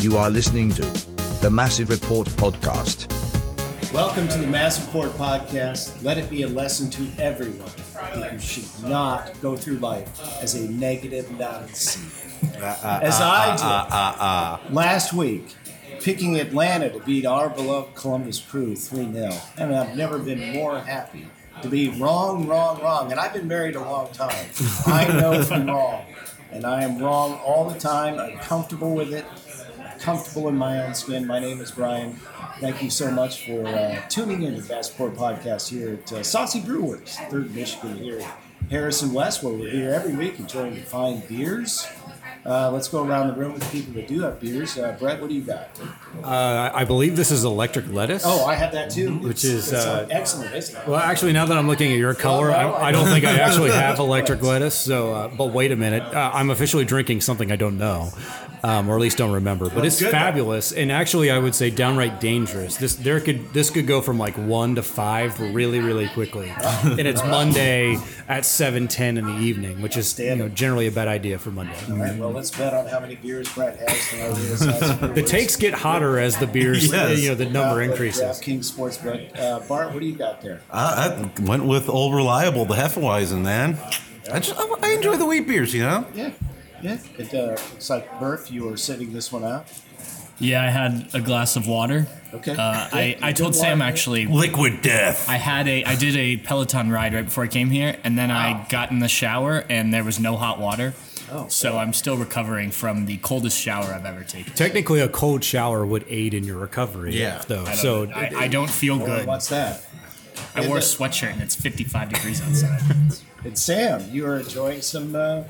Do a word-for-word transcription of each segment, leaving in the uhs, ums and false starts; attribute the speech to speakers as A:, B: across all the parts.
A: You are listening to the Massive Report podcast.
B: Welcome to the Massive Report podcast. Let it be a lesson to everyone that you should not go through life as a negative Nazi.
C: Uh, uh,
B: as
C: uh,
B: I did
C: uh, uh, uh,
B: last week, picking Atlanta to beat our beloved Columbus Crew three nil. And I've never been more happy to be wrong, wrong, wrong. And I've been married a long time. I know from wrong. And I am wrong all the time. I'm comfortable with it. I'm comfortable in my own skin. My name is Brian. Thank you so much for uh, tuning in to the Passport Podcast here at uh, Saucy Brewworks, third Michigan here at Harrison West, where we're here every week enjoying fine beers. Uh, let's go around the room with the people that do have beers. Uh, Brett, what do you got?
D: Uh, I believe this is electric lettuce.
B: Oh, I have that too.
D: Which is
B: it's,
D: uh,
B: excellent, isn't it?
D: Well, actually, now that I'm looking at your color,
B: Well, no,
D: I,
B: I
D: I don't think I actually have electric
B: Yes.
D: lettuce. So, uh, but wait a minute, uh, I'm officially drinking something I don't know, um, or at least don't remember. But
B: Well,
D: it's
B: good.
D: fabulous, and actually, I would say downright dangerous. This there could this could go from like one to five really, really quickly, and it's Monday at seven ten in the evening, which is you know, generally a bad idea for Monday.
B: All right, well, let's bet on how many beers Brett has tonight.
D: The takes get hotter as the beers,
C: Yes.
D: you know, the number increases.
B: King Sportsbook. Uh, Bart, what do you got there?
C: I, I went with Old Reliable, the Hefeweizen, man. I just I, I enjoy the wheat beers, you know.
B: Yeah, yeah. It uh, looks like Burf, you were sitting this one out.
E: Yeah, I had a glass of water.
B: Okay.
E: Uh, I, I
B: Good
E: told Sam
B: water.
E: actually.
C: Liquid death.
E: I had a I did a Peloton ride right before I came here, and then I got in the shower and there was no hot water.
B: Oh.
E: So I'm still recovering from the coldest shower I've ever taken.
D: Technically, a cold shower would aid in your recovery.
C: Yeah.
D: Though.
E: I don't,
D: So
E: I, I don't feel
B: Well,
E: good.
B: what's that?
E: I wore a sweatshirt and it's fifty-five degrees outside.
B: And Sam, you are enjoying some. Uh,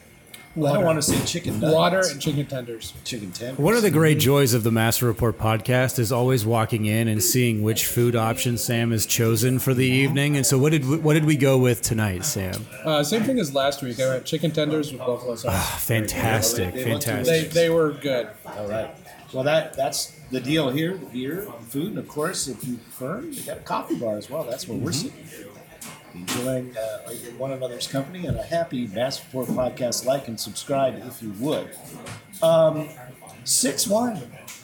B: I don't want to say chicken nuggets.
F: Water and chicken tenders.
B: Chicken tenders.
D: one of the great joys of the Master Report podcast is always walking in and seeing which food option Sam has chosen for the evening. And so, what did we, what did we go with tonight, Sam?
F: Uh, same thing as last week. I went chicken tenders with buffalo sauce.
D: Fantastic,
B: They look
D: fantastic.
F: They they were good.
B: All right. Well, that that's the deal here: the beer, and food, and of course, if you prefer, you got a coffee bar as well. That's where we're sitting. Enjoying uh, one another's company, and a happy Master Report podcast. Like and subscribe if you would. Um, six one.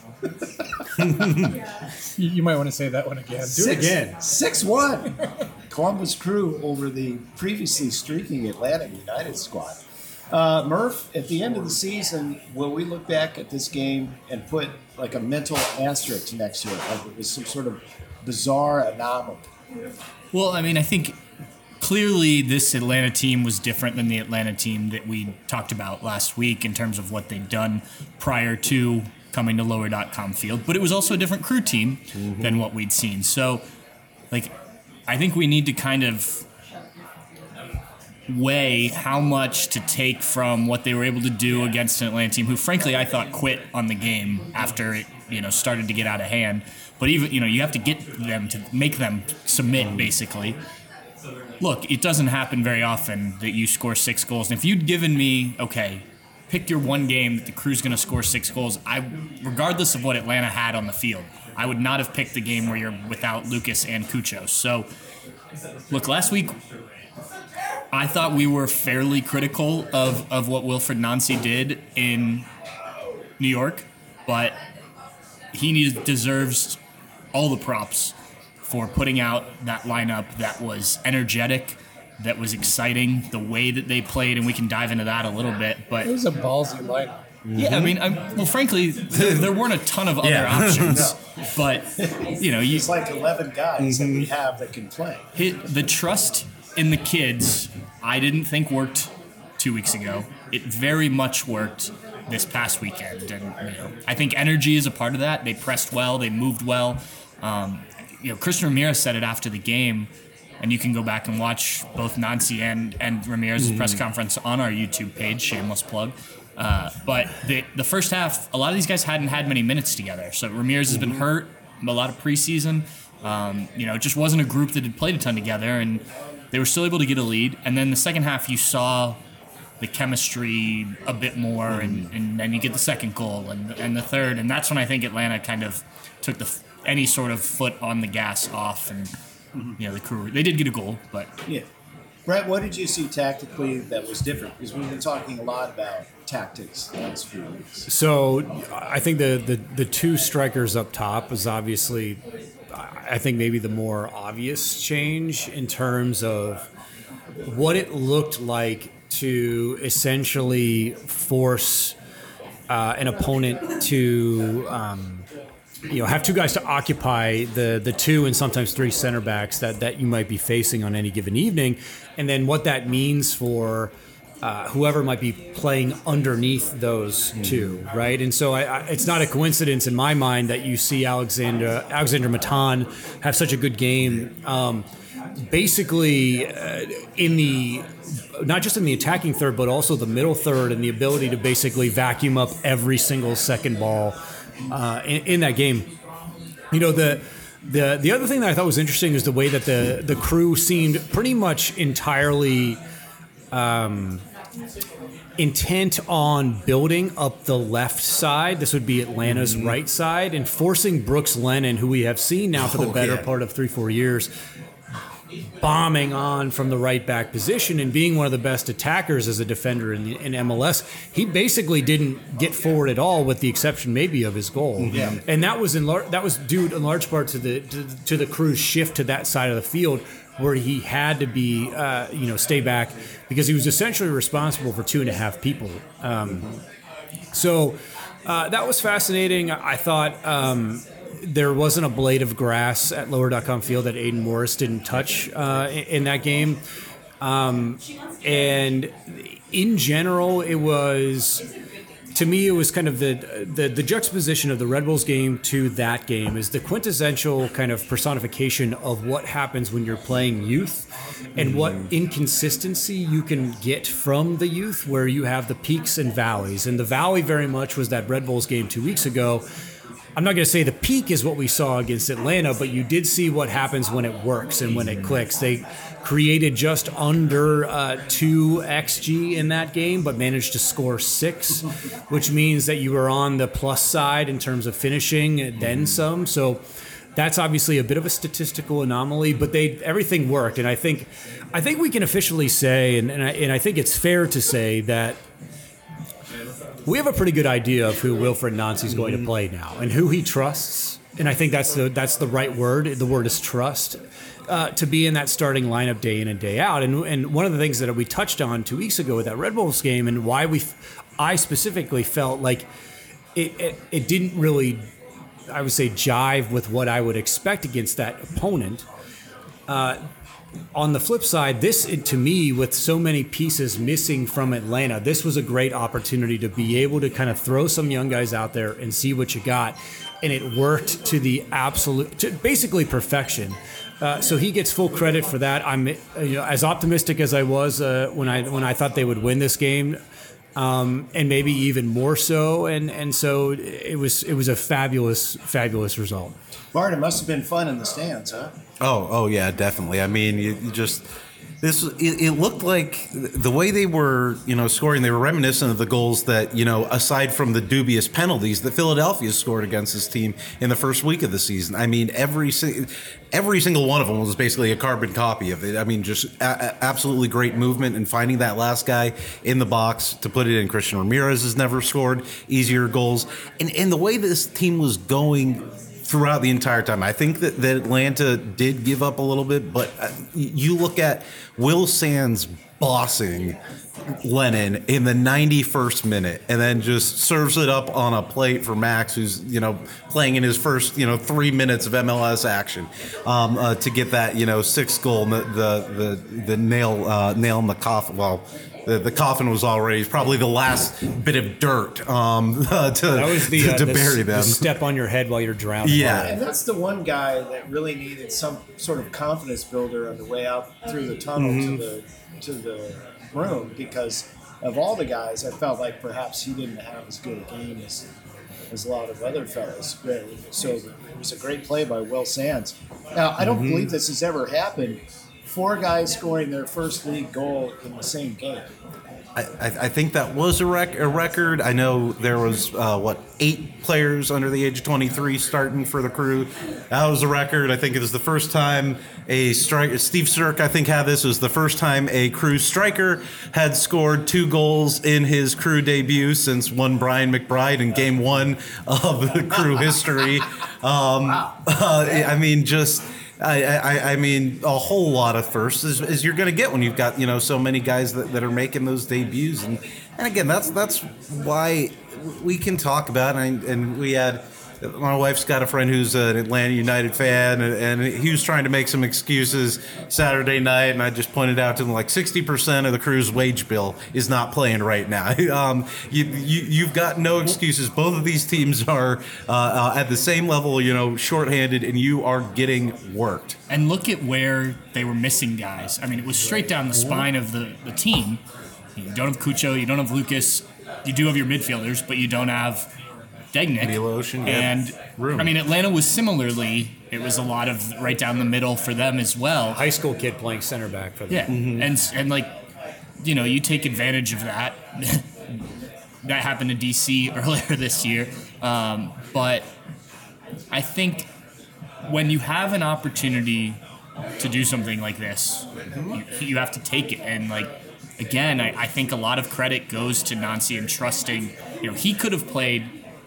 F: You, you might want to say that one again.
D: Do it again.
B: Six one. Columbus Crew over the previously streaking Atlanta United squad. Uh, Murph, at the end of the season, will we look back at this game and put like a mental asterisk next to it, like it was some sort of bizarre anomaly?
E: Well, I mean, I think clearly this Atlanta team was different than the Atlanta team that we talked about last week in terms of what they'd done prior to coming to lower dot com field. But it was also a different Crew team mm-hmm. than what we'd seen. So, like, I think we need to kind of weigh how much to take from what they were able to do against an Atlanta team who, frankly, I thought quit on the game after it, you know, started to get out of hand. But even, you know, you have to get them to make them submit, basically. Look, it doesn't happen very often that you score six goals. And if you'd given me, okay, pick your one game that the Crew's going to score six goals, I, regardless of what Atlanta had on the field, I would not have picked the game where you're without Lucas and Cucho. So, look, last week, I thought we were fairly critical of, of what Wilfried Nancy did in New York, but he needs, deserves all the props for putting out that lineup that was energetic, that was exciting, the way that they played, and we can dive into that a little bit. But
F: It was a ballsy lineup.
E: yeah, I mean, I'm, well, frankly, there, there weren't a ton of other
C: Yeah.
E: options, but you know, you
B: It's like eleven guys that we have that can play.
E: hit the trust in the kids. I didn't think worked two weeks ago. It very much worked this past weekend, and you know, I think energy is a part of that. They pressed well, they moved well. Um, you know, Christian Ramirez said it after the game, and you can go back and watch both Nancy and and Ramirez's press conference on our YouTube page. Shameless plug. Uh, but the the first half, a lot of these guys hadn't had many minutes together. So Ramirez has been hurt a lot of preseason. Um, you know, it just wasn't a group that had played a ton together, and they were still able to get a lead. And then the second half, you saw the chemistry a bit more, and, and then you get the second goal and and the third, and that's when I think Atlanta kind of took the any sort of foot on the gas off, and you know the Crew they did get a goal, but
B: Yeah. Brett, what did you see tactically that was different? Because we've been talking a lot about tactics the last few weeks.
D: So I think the, the, the two strikers up top is obviously, I think maybe the more obvious change in terms of what it looked like to essentially force uh, an opponent to um, you know have two guys to occupy the the two and sometimes three center backs that, that you might be facing on any given evening, and then what that means for uh, whoever might be playing underneath those two, right? And so I, I, it's not a coincidence in my mind that you see Alexander Alexander Matan have such a good game. Um, basically uh, in the not just in the attacking third but also the middle third, and the ability to basically vacuum up every single second ball uh, in, in that game. You know, the the the other thing that I thought was interesting is the way that the the crew seemed pretty much entirely um, intent on building up the left side. This would be Atlanta's mm-hmm. right side, and forcing Brooks Lennon, who we have seen now for the oh, better yeah. part of three four years, bombing on from the right back position and being one of the best attackers as a defender in, the, in M L S. He basically didn't get forward at all, with the exception maybe of his goal.
B: Yeah.
D: And that was in lar- that was due in large part to the to, to the crew's shift to that side of the field, where he had to be uh, you know stay back because he was essentially responsible for two and a half people. Um, so uh, that was fascinating. I thought. Um, There wasn't a blade of grass at Lower dot com Field that Aiden Morris didn't touch uh, in, in that game. Um, and in general, it was, to me, it was kind of the, the the juxtaposition of the Red Bulls game to that game is the quintessential kind of personification of what happens when you're playing youth and what inconsistency you can get from the youth, where you have the peaks and valleys. And the valley very much was that Red Bulls game two weeks ago. I'm not going to say the peak is what we saw against Atlanta, but you did see what happens when it works and when it clicks. They created just under uh, two X G in that game, but managed to score six, which means that you were on the plus side in terms of finishing, then some. So that's obviously a bit of a statistical anomaly, but they everything worked. And I think I think we can officially say, and, and, I, and I think it's fair to say that we have a pretty good idea of who Wilfried Nancy is going to play now and who he trusts. And I think that's the that's the right word. The word is trust, uh, to be in that starting lineup day in and day out. And and one of the things that we touched on two weeks ago with that Red Bulls game, and why we, I specifically felt like it, it, it didn't really, I would say, jive with what I would expect against that opponent. Uh, On the flip side, this, to me, with so many pieces missing from Atlanta, this was a great opportunity to be able to kind of throw some young guys out there and see what you got. And it worked to the absolute, to basically perfection. Uh, so he gets full credit for that. I'm you know, as optimistic as I was uh, when I when I thought they would win this game, um, and maybe even more so. And and so it was it was a fabulous fabulous result.
B: Bart, it must have been fun in the stands, huh?
C: Oh, oh yeah, definitely. I mean, you, you just this. It, it looked like the way they were, you know, scoring. They were reminiscent of the goals that, you know, aside from the dubious penalties that Philadelphia scored against this team in the first week of the season. I mean, every every single one of them was basically a carbon copy of it. I mean, just a, absolutely great movement and finding that last guy in the box to put it in. Christian Ramirez has never scored easier goals, and and the way this team was going throughout the entire time. I think that, that Atlanta did give up a little bit, but you look at Will Sands bossing Lennon in the ninety-first minute and then just serves it up on a plate for Max, who's, you know, playing in his first, you know, three minutes of M L S action um, uh, to get that, you know, sixth goal, the the the, the nail uh, nail in the coffin. Well, The, the coffin was already probably the last bit of dirt um, uh, to,
D: that was the,
C: to,
D: uh,
C: to
D: the,
C: bury them.
D: The step on your head while you're drowning.
C: Yeah.
B: And that's the one guy that really needed some sort of confidence builder on the way out through the tunnel mm-hmm. to the to the room, because of all the guys, I felt like perhaps he didn't have as good a game as, as a lot of other fellas. So it was a great play by Will Sands. Now, I don't mm-hmm. believe this has ever happened. Four guys scoring their first league goal in the same game.
C: I, I think that was a, rec- a record. I know there was uh, what eight players under the age of twenty-three starting for the Crew. That was a record. I think it was the first time a striker. Steve Sturck, I think, had this. It was the first time a Crew striker had scored two goals in his Crew debut since one Brian McBride in Game One of the Crew history. Um, wow. uh, I mean, just. I, I, I mean, a whole lot of firsts is, is you're going to get when you've got, you know, so many guys that, that are making those debuts. And, and again, that's that's why we can talk about it. And, and we had, my wife's got a friend who's an Atlanta United fan, and, and he was trying to make some excuses Saturday night. And I just pointed out to him, like, sixty percent of the Crew's wage bill is not playing right now. um, you, you, you've got no excuses. Both of these teams are uh, uh, at the same level, you know, shorthanded, and you are getting worked.
E: And look at where they were missing guys. I mean, it was straight down the spine of the, the team. You don't have Cucho, you don't have Lucas, you do have your midfielders, but you don't have Degnick.
C: Miloš, yeah.
E: And, I mean, Atlanta was similarly, it was a lot of right down the middle for them as well.
D: High school kid playing center back for them.
E: Yeah, mm-hmm. and, and like, you know, you take advantage of that. That happened to D C earlier this year. Um, but I think when you have an opportunity to do something like this, you, you have to take it. And, like, again, I, I think a lot of credit goes to Nancy in trusting. You know, he could have played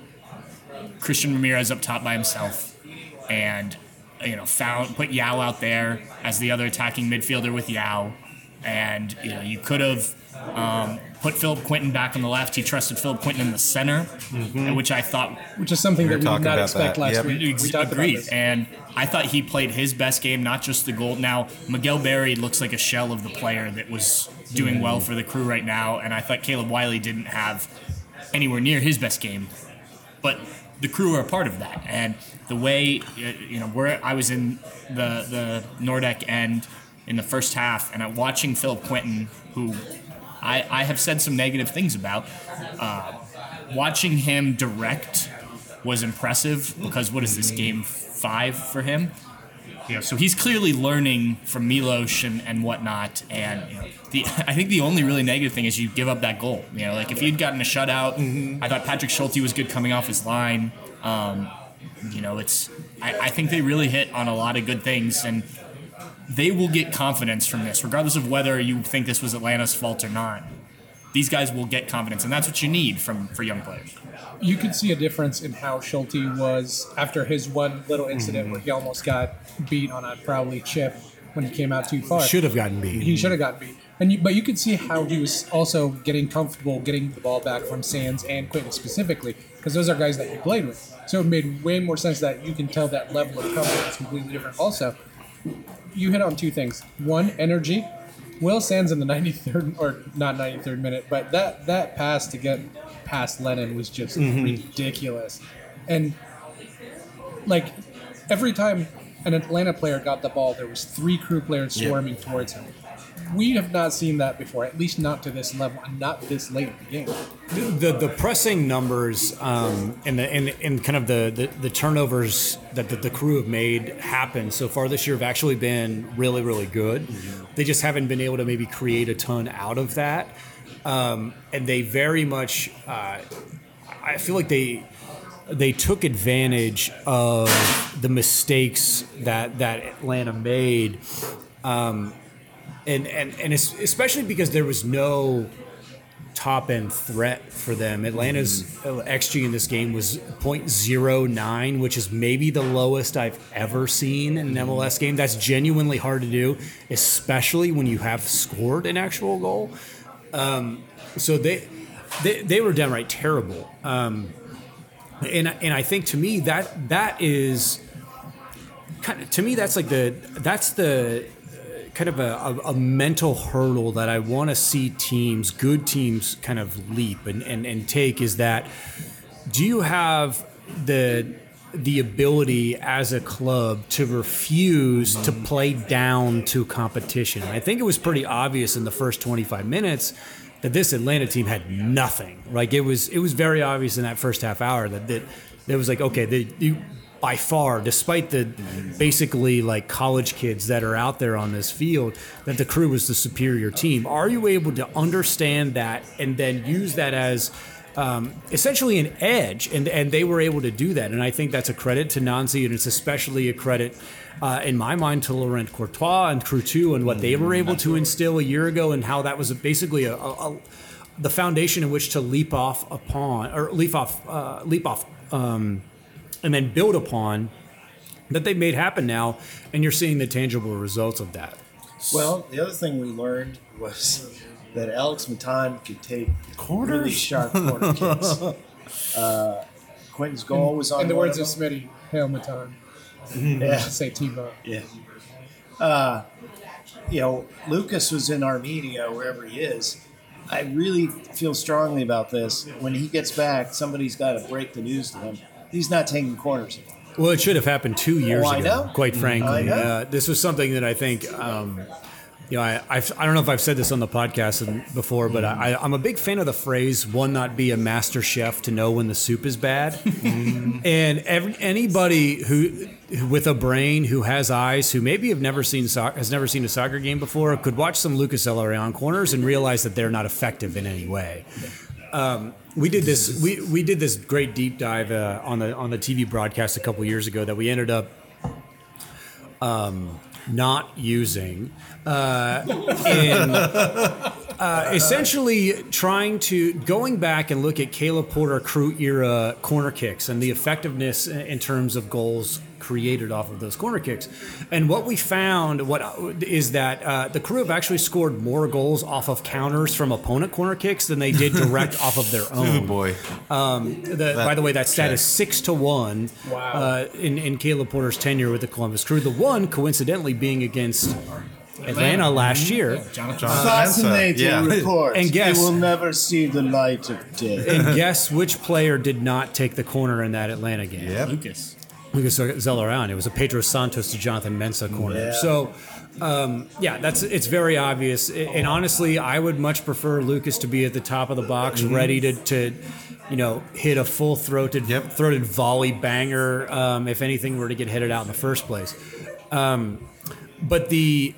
E: Christian Ramirez up top by himself and, you know, found put Yao out there as the other attacking midfielder with Yao. And, you know, you could have um, put Philip Quinton back on the left. He trusted Philip Quinton in the center, mm-hmm. which I thought...
F: Which is something we that we did not expect
C: that.
F: last
C: yep.
F: week. We, we talked
E: Agreed.
F: about this.
E: And I thought he played his best game, not just the goal. Now, Miguel Berry looks like a shell of the player that was doing well for the Crew right now, and I thought Caleb Wiley didn't have anywhere near his best game. But the Crew are a part of that. And the way, you know, where I was in the, the Nordec end in the first half, and I'm watching Philip Quinton, who I, I have said some negative things about, uh, watching him direct was impressive because what is this, game five for him? You know, so he's clearly learning from Miloš and, and whatnot. And you know, the I think the only really negative thing is you give up that goal. You know, like if he'd gotten a shutout, mm-hmm. I thought Patrick Schulte was good coming off his line. Um, you know, it's I, I think they really hit on a lot of good things, and they will get confidence from this, regardless of whether you think this was Atlanta's fault or not. These guys will get confidence, and that's what you need from for young players.
F: You could see a difference in how Schulte was after his one little incident mm-hmm. where he almost got beat on a probably chip when he came out too far.
D: Should have gotten beat.
F: He should have gotten beat. And you, but you could see how he was also getting comfortable getting the ball back from Sands and Quinton specifically, because those are guys that he played with. So it made way more sense that you can tell that level of comfort is completely different. Also, you hit on two things. One, energy. Will Sands in the ninety-third, or not ninety-third minute, but that, that pass to get past Lennon was just mm-hmm. ridiculous. And, like, every time an Atlanta player got the ball, there was three Crew players swarming yep. towards him. We have not seen that before, at least not to this level, and not this late in the game.
D: The the, the pressing numbers um, and the and, and kind of the, the, the turnovers that the, the Crew have made happen so far this year have actually been really, really good. Mm-hmm. They just haven't been able to maybe create a ton out of that. Um, and they very much, uh, I feel like they they took advantage of the mistakes that, that Atlanta made. Um, And, and and especially because there was no top-end threat for them. Atlanta's X G in this game was point oh nine, which is maybe the lowest I've ever seen in an M L S game. That's genuinely hard to do, especially when you have scored an actual goal. Um, so they, they they were downright terrible. Um, and and I think to me that that is kind of, to me that's like the that's the kind of a, a, a mental hurdle that I want to see teams, good teams, kind of leap and, and, and take is that, do you have the the ability as a club to refuse to play down to competition? And I think it was pretty obvious in the first twenty-five minutes that this Atlanta team had nothing. Like it was it was very obvious in that first half hour that that, that it was like, okay, they, you by far, despite the basically like college kids that are out there on this field, that the Crew was the superior team. Are you able to understand that and then use that as um, essentially an edge? And, and they were able to do that. And I think that's a credit to Nancy, and it's especially a credit Uh, in my mind, to Laurent Courtois and Crew two and what they were able to instill a year ago, and how that was a, basically a, a, a the foundation in which to leap off upon, or leap off, uh, leap off, um, and then build upon. That they've made happen now, and you're seeing the tangible results of that.
B: Well, the other thing we learned was that Alex Matan could take
C: Corners.
B: really sharp corner kicks. Uh, Quentin's goal was on
F: In the
B: one
F: words of
B: of them.
F: Smitty, hail Matan.
B: Yeah.
F: Say T-Bone.
B: Yeah. Uh, you know, Lucas was in Armenia, wherever he is. I really feel strongly about this. When he gets back, somebody's got to break the news to him. He's not taking corners.
D: Well, it should have happened two years
B: Oh, I
D: ago,
B: know.
D: quite frankly.
B: I know.
D: Uh, this was something that I think, um, you know, I, I've, I don't know if I've said this on the podcast before, but I, I'm a big fan of the phrase, one not be a master chef to know when the soup is bad. And every, anybody who, with a brain, who has eyes, who maybe have never seen so- has never seen a soccer game before, could watch some Lucas Elorion corners and realize that they're not effective in any way. Um, we did this. We, we did this great deep dive uh, on the on the T V broadcast a couple years ago that we ended up um, not using, uh, in uh, essentially trying to going back and look at Caleb Porter Crew era corner kicks and the effectiveness in terms of goals created off of those corner kicks. And what we found what is that uh, the Crew have actually scored more goals off of counters from opponent corner kicks than they did direct off of their own.
C: Oh boy.
D: Um, the, by the way, that stat is six to one.
F: Wow.
D: Uh, in, in Caleb Porter's tenure with the Columbus Crew. The one, coincidentally, being against Atlanta last year.
E: Jonathan.
B: Fascinating
C: Yeah.
B: report.
D: And guess-
B: it will never see the light of day.
D: And guess which player did not take the corner in that Atlanta game?
C: Yep.
E: Lucas.
D: Lucas Zellerán. It was a Pedro Santos to Jonathan Mensah corner.
B: Yeah.
D: So, um, yeah, that's it's very obvious. And honestly, I would much prefer Lucas to be at the top of the box, ready to, to, you know, hit a full throated
C: Yep.
D: throated volley banger. Um, if anything were to get headed out in the first place, um, but the.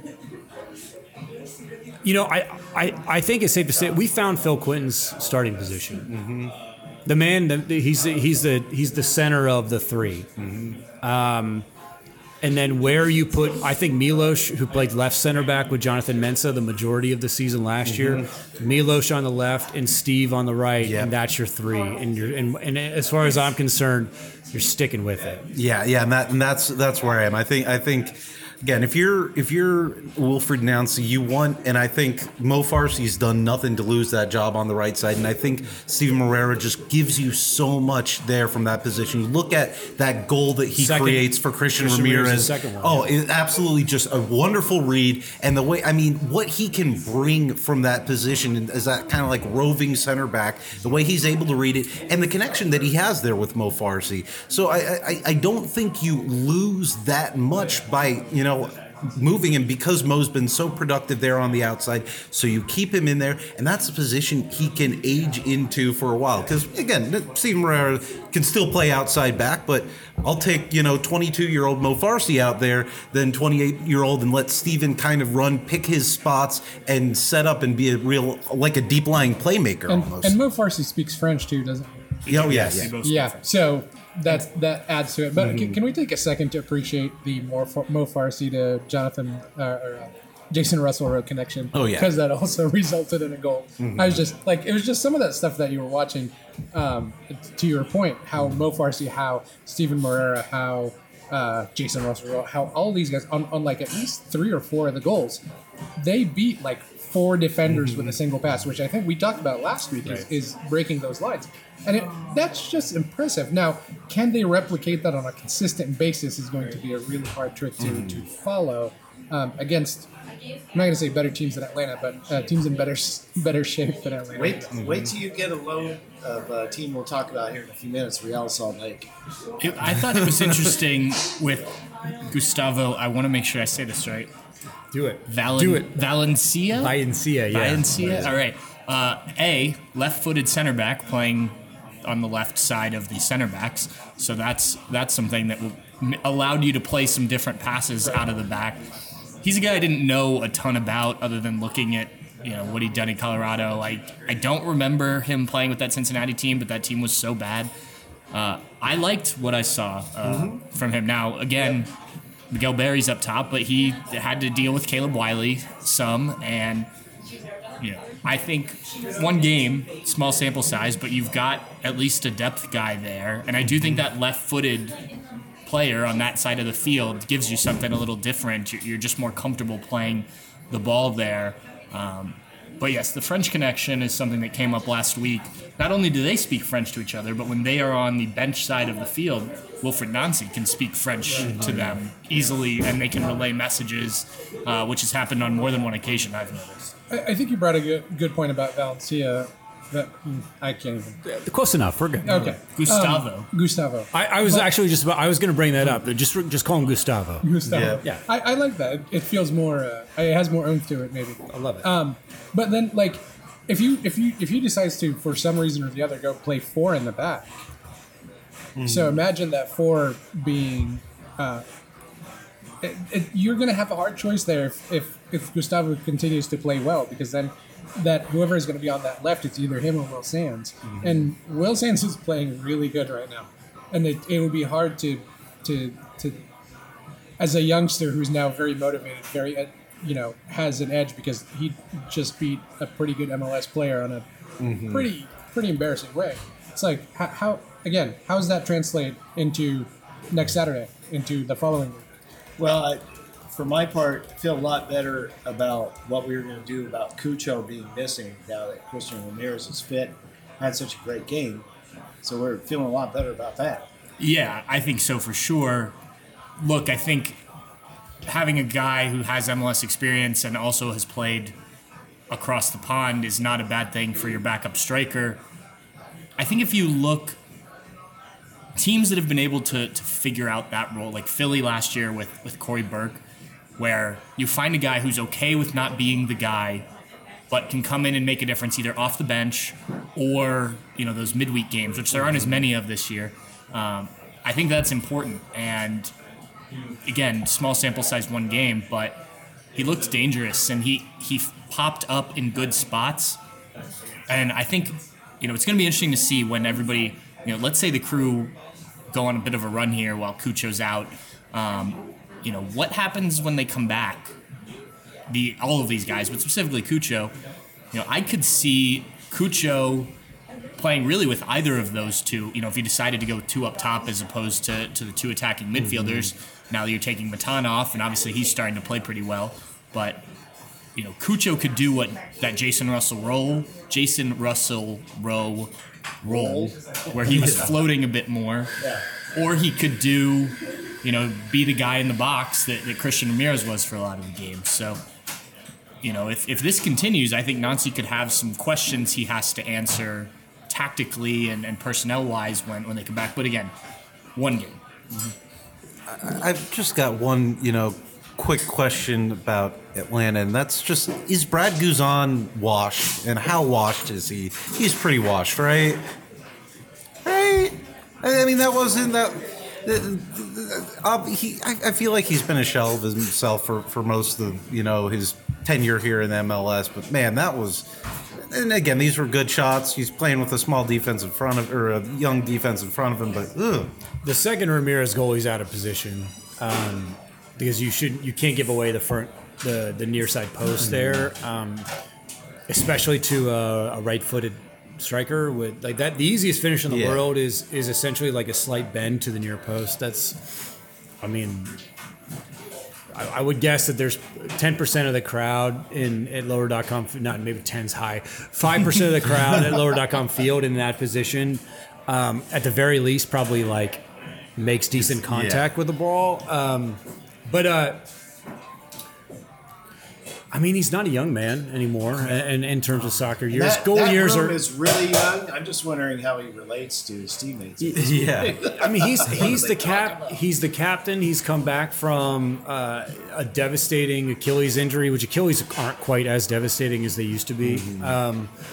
D: You know, I, I, I think it's safe to say we found Phil Quinton's starting position. Mm-hmm. The man, the, he's he's the he's the center of the three. Mm-hmm. Um, and then where you put, I think Milos, who played left center back with Jonathan Mensah the majority of the season last
C: Mm-hmm.
D: year, Milos on the left and Steve on the right,
C: Yep.
D: and that's your three. And you're and, and as far as I'm concerned, you're sticking with it.
C: Yeah, yeah, and that and that's that's where I am. I think I think again, if you're if you're Wilfried Nancy, you want, and I think Mo Farsi's done nothing to lose that job on the right side, and I think Steven Moreira just gives you so much there from that position. You look at that goal that he
D: Second-
C: creates for Christian,
D: Christian Ramirez,
C: Ramirez.
D: the second one.
C: Oh, it's absolutely just a wonderful read, and the way I mean, what he can bring from that position as that kind of like roving center back, the way he's able to read it, and the connection that he has there with Mo Farsi. So I I, I don't think you lose that much by you know. know, moving him because Mo's been so productive there on the outside. So you keep him in there, and that's a position he can age into for a while. Because, again, Steven Moreira can still play outside back, but I'll take, you know, twenty-two-year-old Mo Farsi out there than twenty-eight-year-old and let Steven kind of run, pick his spots, and set up and be a real, like a deep-lying playmaker
F: And,
C: almost.
F: and Mo Farsi speaks French too, doesn't he?
C: Oh, yes.
E: They both
F: Yeah,
E: speak
F: so that's that adds to it. But
C: Mm-hmm.
F: can, can we take a second to appreciate the more Mo Farsi to Jonathan uh, or uh, Jason Russell Road connection?
C: Oh, yeah.
F: because that also resulted in a goal. I was just like, it was just some of that stuff that you were watching. Um, to your point, how Mo Farsi, how Steven Moreira, how uh, Jason Russell Road, how all these guys on, on like at least three or four of the goals, they beat like four defenders with a single pass, which I think we talked about last week is, is breaking those lines. And it, that's just impressive. Now, can they replicate that on a consistent basis is going to be a really hard trick to, to follow um, against, I'm not going to say better teams than Atlanta, but uh, teams in better better shape than Atlanta.
B: Wait, wait till you get a load of a team we'll talk about here in a few minutes, Real Salt Lake.
E: It, I thought it was interesting with Gustavo. I want to make sure I say this right.
D: Do it.
E: Valen-
D: Do it.
E: Valencia?
D: Valencia, yeah.
E: Valencia? All right. Uh, A, left-footed center back playing on the left side of the center backs. So that's that's something that will, allowed you to play some different passes out of the back. He's a guy I didn't know a ton about other than looking at, you know, what he'd done in Colorado. I, I don't remember him playing with that Cincinnati team, but that team was so bad. Uh, I liked what I saw uh, mm-hmm. from him. Now, again, Miguel Berry's up top, but he had to deal with Caleb Wiley some, and you know, I think one game, small sample size, but you've got at least a depth guy there, and I do think that left-footed player on that side of the field gives you something a little different. You're just more comfortable playing the ball there. Um, but yes, the French connection is something that came up last week. Not only do they speak French to each other, but when they are on the bench side of the field, Wilfried Nancy can speak French to them easily, and they can relay messages, uh, which has happened on more than one occasion, I've noticed.
F: I, I think you brought a good, good point about Valencia. That, I can't even.
D: Close enough. We're good.
F: Okay.
E: Gustavo.
F: Um, Gustavo.
D: I, I was but, actually just about, I was going to bring that up. Just just call him Gustavo.
F: Gustavo.
D: Yeah. yeah.
F: I, I like that. It, it feels more. Uh, it has more oomph to it, maybe.
D: I love it.
F: Um, but then, like, if you if you if he decides to, for some reason or the other, go play four in the back. Mm. So imagine that four being. Uh, it, it, you're going to have a hard choice there if, if if Gustavo continues to play well, because then. That whoever is going to be on that left, it's either him or Will Sands. Mm-hmm. And Will Sands is playing really good right now. And it, it would be hard to, to, to, as a youngster who's now very motivated, very, you know, has an edge because he just beat a pretty good M L S player on a mm-hmm. pretty, pretty embarrassing way. It's like, how, how, again, how does that translate into next Saturday, into the following week?
B: Well, I, for my part, feel a lot better about what we were going to do about Cucho being missing now that Christian Ramirez is fit. Had such a great game. So we're feeling a lot better about that.
E: Yeah, I think so for sure. Look, I think having a guy who has M L S experience and also has played across the pond is not a bad thing for your backup striker. I think if you look, teams that have been able to, to figure out that role, like Philly last year with, with Corey Burke, where you find a guy who's okay with not being the guy, but can come in and make a difference either off the bench or, you know, those midweek games, which there aren't as many of this year. Um, I think that's important. And again, small sample size, one game, but he looked dangerous and he, he popped up in good spots. And I think, you know, it's going to be interesting to see when everybody, you know, let's say the Crew go on a bit of a run here while Cucho's out. Um, You know, what happens when they come back? The all of these guys, but specifically Cucho. You know, I could see Cucho playing really with either of those two. You know, if you decided to go two up top as opposed to, to the two attacking midfielders. Mm-hmm. Now that you're taking Matan off, and obviously he's starting to play pretty well. But, you know, Cucho could do what that Jason Russell role, Jason Russell row role, where he was floating a bit more.
B: Yeah.
E: Or he could do... you know, be the guy in the box that, that Christian Ramirez was for a lot of the games. So, you know, if, if this continues, I think Nancy could have some questions he has to answer tactically and, and personnel-wise when, when they come back. But again, one game.
C: Mm-hmm. I've just got one, you know, quick question about Atlanta, and that's just, is Brad Guzan washed, and how washed is he? He's pretty washed, right? Right? I mean, that wasn't that... Uh, he, I, I feel like he's been a shell of himself for, for most of the, you know, his tenure here in the M L S. But man, that was, and again, these were good shots. He's playing with a small defense in front of, or a young defense in front of him. But ugh.
D: The second Ramirez goal, he's out of position um, because you should, you can't give away the front, the the near side post there, um, especially to a, a right-footed striker with like that. The easiest finish in the yeah. world is is essentially like a slight bend to the near post. That's, I mean, I, I would guess that there's ten percent of the crowd in at lower dot com, not maybe ten's high, five percent of the crowd at lower dot com field in that position. Um, at the very least, probably like makes decent contact yeah. with the ball. Um, but uh, I mean, he's not a young man anymore, and in terms of soccer years,
B: that,
D: goal
B: that
D: years
B: room
D: are
B: is really young. I'm just wondering how he relates to his teammates.
C: Yeah,
D: I mean, he's he's the cap. He's the captain. He's come back from uh, a devastating Achilles injury, which Achilles aren't quite as devastating as they used to be. Mm-hmm. Um,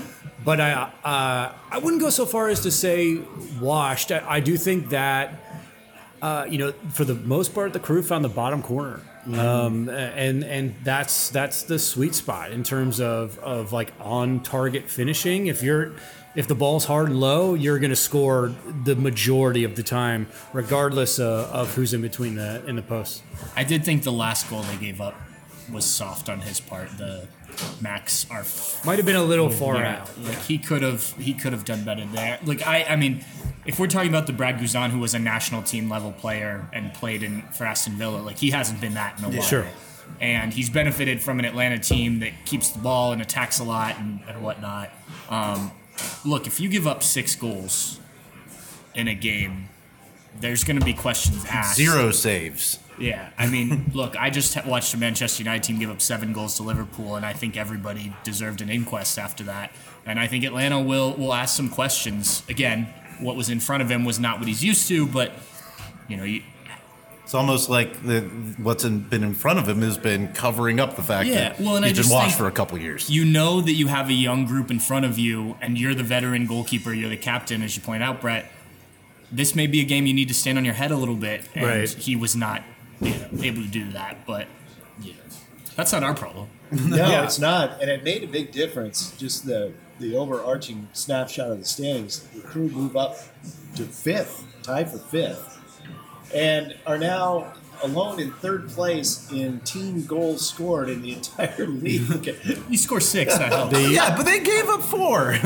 D: but I uh, I wouldn't go so far as to say washed. I, I do think that uh, you know, for the most part, the Crew found the bottom corner. Um, and and that's that's the sweet spot in terms of, of like on target finishing. If you're if the ball's hard and low, you're going to score the majority of the time, regardless uh, of who's in between the in the posts.
E: I did think the last goal they gave up was soft on his part. The Max are
D: might have been a little far
E: yeah,
D: out.
E: like he could have he could have done better there. Like I I mean, if we're talking about the Brad Guzan, who was a national team level player and played in for Aston Villa, like he hasn't been that in a while.
D: Sure.
E: And he's benefited from an Atlanta team that keeps the ball and attacks a lot and, and whatnot. Um, look, if you give up six goals in a game, there's going to be questions asked.
C: Zero saves.
E: Yeah, I mean, look, I just watched a Manchester United team give up seven goals to Liverpool, and I think everybody deserved an inquest after that. And I think Atlanta will will ask some questions. Again, what was in front of him was not what he's used to, but, you know, you,
C: It's almost like the, what's in, been in front of him has been covering up the fact
E: Yeah,
C: that
E: well, and I
C: he's
E: just
C: been washed
E: think
C: for a couple of years.
E: you know that you have a young group in front of you, and you're the veteran goalkeeper, you're the captain, as you point out, Brett. This may be a game you need to stand on your head a little bit, and
D: Right.
E: he was not you know, able to do that, but yeah, that's not our problem.
B: No,
D: Yeah.
B: it's not, and it made a big difference. Just the the overarching snapshot of the standings. The Crew move up to fifth, tied for fifth, and are now alone in third place in team goals scored in the entire league.
E: You score six, that helps.
C: Yeah, but they gave up four.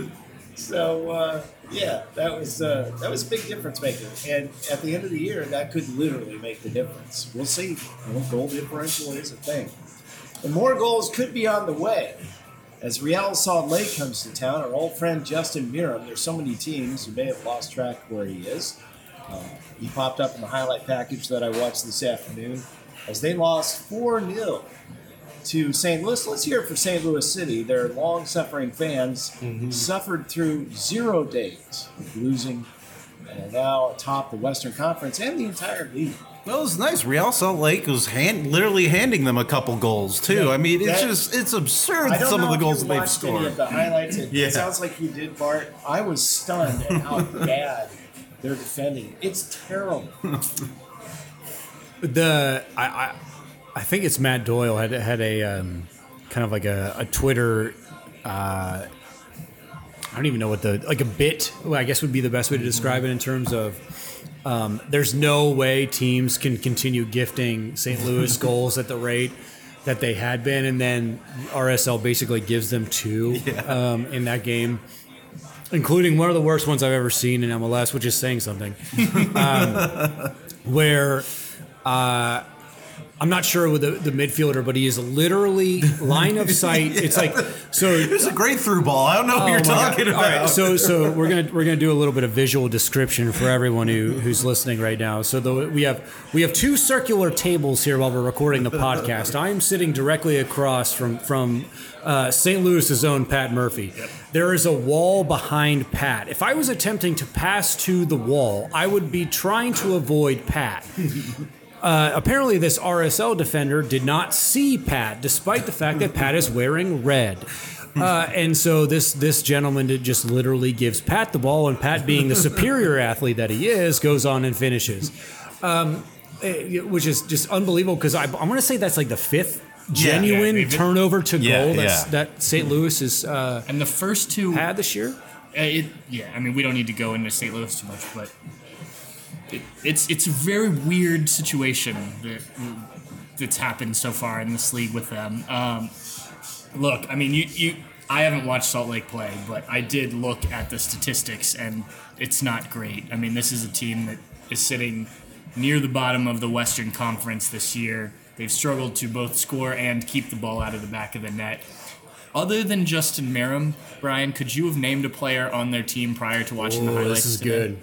B: So uh, yeah, that was uh, that was a big difference maker. And at the end of the year, that could literally make the difference. We'll see. You know, goal differential is a thing, and more goals could be on the way. As Real Salt Lake comes to town, our old friend Justin Miram. There's so many teams you may have lost track where he is. Uh, he popped up in the highlight package that I watched this afternoon as they lost four nil to Saint Louis. Let's hear it for Saint Louis City. Their long-suffering fans
C: Mm-hmm.
B: suffered through zero days of losing and are now atop the Western Conference and the entire league.
C: That was nice. Real Salt Lake was hand, literally handing them a couple goals too.
B: Yeah,
C: I mean, it's
B: that-
C: just it's absurd
B: I don't
C: some
B: know
C: of the
B: if
C: goals
B: you
C: that they've
B: watched any
C: scored.
B: of the highlights. It,
C: Yeah.
B: it sounds like you did, Bart. I was stunned at how bad they're defending. It's terrible.
D: The I, I I think it's Matt Doyle had had a um, kind of like a, a Twitter. Uh, I don't even know what the like a bit. Well, I guess would be the best way to describe it in terms of. Um, there's no way teams can continue gifting Saint Louis goals at the rate that they had been, and then R S L basically gives them two um, in that game, including one of the worst ones I've ever seen in M L S, which is saying something. Um, where uh, I'm not sure with the, the midfielder, but he is literally line of sight. It's like so.
C: It's a great through ball. I don't know what
D: Oh
C: you're
D: my God.
C: talking
D: All
C: about.
D: right, so so we're gonna we're gonna do a little bit of visual description for everyone who, who's listening right now. So the, we have we have two circular tables here while we're recording the podcast. I am sitting directly across from from uh, Saint Louis's own Pat Murphy. Yep. There is a wall behind Pat. If I was attempting to pass to the wall, I would be trying to avoid Pat. Uh, apparently, this R S L defender did not see Pat, despite the fact that Pat is wearing red. Uh, and so this this gentleman did just literally gives Pat the ball, and Pat, being the superior athlete that he is, goes on and finishes, um, eh, which is just unbelievable. Because I, I'm going to say that's like the fifth genuine
E: yeah,
D: turnover to
C: Yeah,
E: Oh,
D: goal that's,
C: yeah.
D: that Saint Louis has uh,
E: And the first two,
D: had this year.
E: Uh, It, yeah, I mean, we don't need to go into Saint Louis too much, but it, it's it's a very weird situation that that's happened so far in this league with them. Um, look, I mean, you, you I haven't watched Salt Lake play, but I did look at the statistics, and it's not great. I mean, this is a team that is sitting near the bottom of the Western Conference this year. They've struggled to both score and keep the ball out of the back of the net. Other than Justin Miram, Brian, could you have named a player on their team prior to watching the
D: Oh,
E: highlights?
D: this is
E: today?
D: good.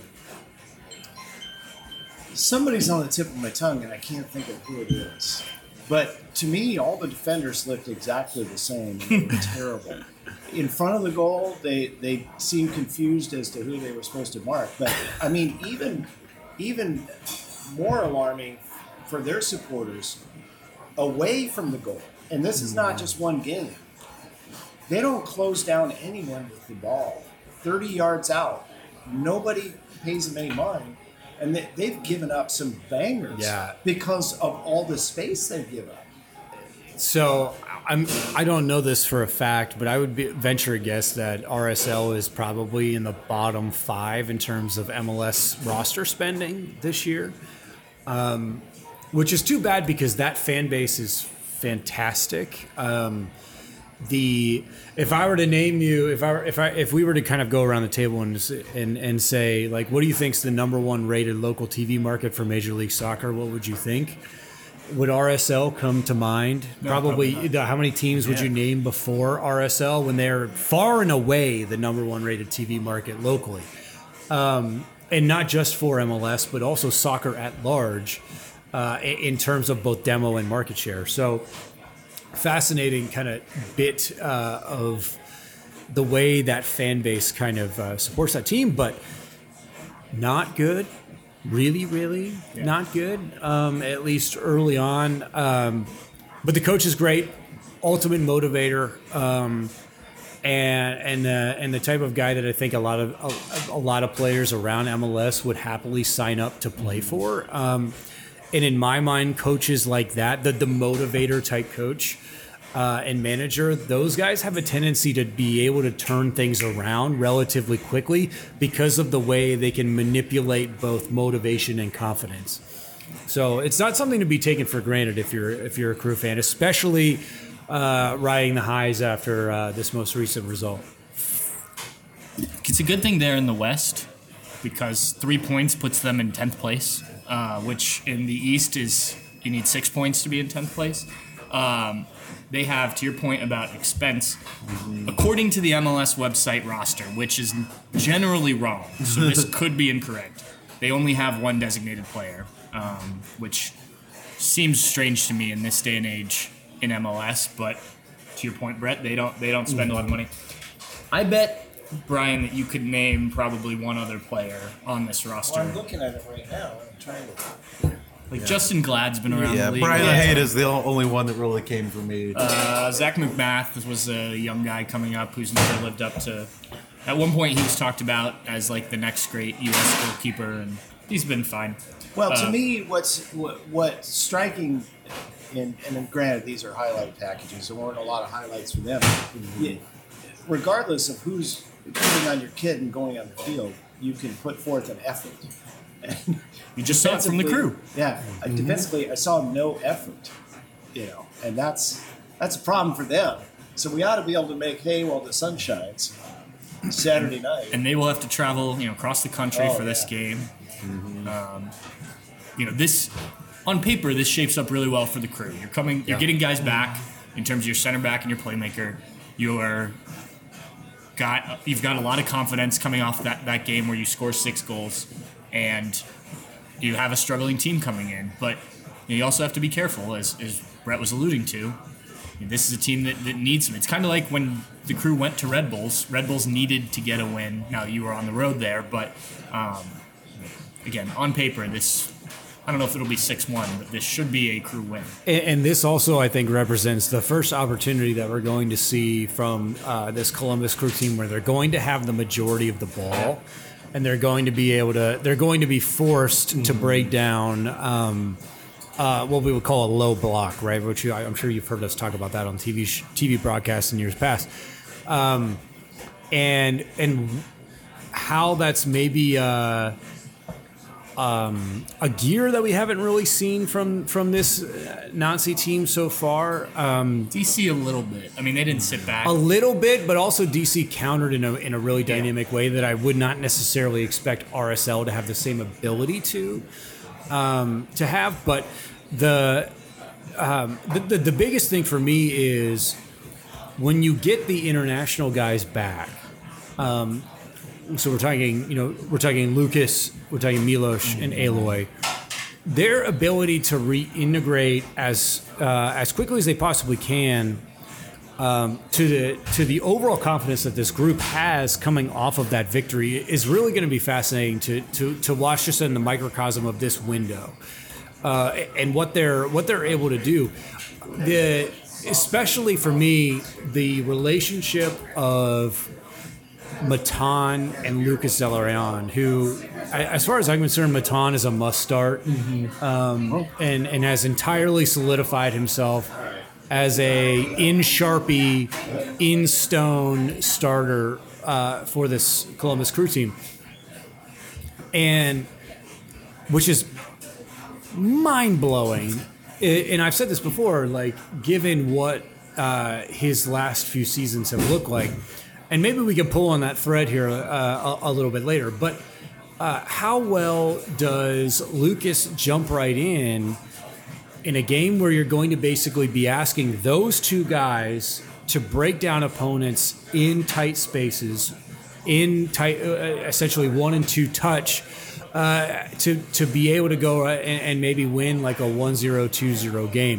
B: Somebody's on the tip of my tongue, and I can't think of who it is. But to me, all the defenders looked exactly the same. And they were terrible. In front of the goal, they they seemed confused as to who they were supposed to mark. But I mean, even even more alarming for their supporters, away from the goal, and this is not just one game. they don't close down anyone with the ball. thirty yards out, nobody pays them any mind. And they, they've given up some bangers
D: Yeah.
B: because of all the space they've given up.
D: So I'm I don't know this for a fact, but I would be, venture a guess that R S L is probably in the bottom five in terms of M L S roster spending this year, um, which is too bad because that fan base is fantastic. Um, the if I were to name you, if I were- if I if we were to kind of go around the table and s- and and say like, what do you think's the number one rated local T V market for Major League Soccer? What would you think? Would R S L come to mind? Probably.
E: probably
D: How many teams would you name before R S L when they're far and away the number one rated T V market locally? Um, and not just for M L S, but also soccer at large uh, in in terms of both demo and market share. So fascinating kind of bit uh, of the way that fan base kind of uh, supports that team, but not good. Really, really not good, um, at least early on. Um, but the coach is great, ultimate motivator, um, and and uh, and the type of guy that I think a lot of a, a lot of players around M L S would happily sign up to play for. Um, and in my mind, coaches like that, the the motivator type coach uh, and manager, those guys have a tendency to be able to turn things around relatively quickly because of the way they can manipulate both motivation and confidence. So it's not something to be taken for granted if you're if you're a Crew fan, especially uh, riding the highs after uh, this most recent result.
E: It's a good thing they're in the West because three points puts them in tenth place, uh, which in the East is you need six points to be in tenth place. Um, they have, to your point about expense, according to the M L S website roster, which is generally wrong, so this could be incorrect. They only have one designated player, um, which seems strange to me in this day and age in M L S. But to your point, Brett, they don't they don't spend a lot of money. I bet, Brian, that you could name probably one other player on this roster.
B: Well, I'm looking at it right now. I'm trying to.
E: Like Justin Glad's been around
C: Yeah,
E: the league.
C: Brian
E: Yeah.
C: Haight is the only one that really came for me.
E: Uh, Zach McMath was a young guy coming up who's never lived up to. At one point, he was talked about as like the next great U S goalkeeper, and he's been fine.
B: Well, to
E: Uh,
B: me, what's what, what's striking, and, and then granted, these are highlight packages. There weren't a lot of highlights for them. Yeah, regardless of who's putting on your kid and going on the field, you can put forth an effort. And
E: You just saw it from the
B: defensively-
E: Crew.
B: Yeah, uh, defensively, I saw no effort. You know, and that's that's a problem for them. So we ought to be able to make hay while the sun shines. Saturday night.
E: And they will have to travel, you know, across the country
B: Oh,
E: for this
B: yeah.
E: game. Um, you know, this on paper, this shapes up really well for the Crew. You're coming, you're getting guys back in terms of your center back and your playmaker. You're got you've got a lot of confidence coming off that, that game where you score six goals, and you have a struggling team coming in. But you, know, you also have to be careful, as, as Brett was alluding to. This is a team that, that needs them. It's kind of like when the Crew went to Red Bulls. Red Bulls needed to get a win. Now, you were on the road there, but um, again, on paper, this, I don't know if it'll be six one, but this should be a Crew win.
D: And, and this also, I think, represents the first opportunity that we're going to see from uh, this Columbus Crew team where they're going to have the majority of the ball and they're going to be able to, they're going to be forced to break down um, uh, what we would call a low block, right? Which you, I'm sure you've heard us talk about that on T V sh- T V broadcasts in years past. Um, and, and how that's maybe uh, um, a gear that we haven't really seen from from this uh, Nazi team so far. Um,
E: D C a little bit. I mean, they didn't sit back.
D: a little bit, but also D C countered in a in a really dynamic way that I would not necessarily expect R S L to have the same ability to um, to have. But the, um, the the the biggest thing for me is when you get the international guys back. Um, So we're talking, you know, we're talking Lucas, we're talking Milos and Aloy. Their ability to reintegrate as uh, as quickly as they possibly can um, to the to the overall confidence that this group has coming off of that victory is really going to be fascinating to to to watch just in the microcosm of this window uh, and what they're what they're able to do. The especially for me, the relationship of Matan and Lucas Zelarayan, who, as far as I'm concerned, Matan is a must start, um, and and has entirely solidified himself as a in Sharpie, in stone starter uh, for this Columbus Crew team, and which is mind blowing. And I've said this before, like given what uh, his last few seasons have looked like. And maybe we can pull on that thread here uh, a, a little bit later. But uh, how well does Lucas jump right in in a game where you're going to basically be asking those two guys to break down opponents in tight spaces, in tight, uh, essentially one and two touch, uh, to to be able to go and, and maybe win like a one zero, two zero game.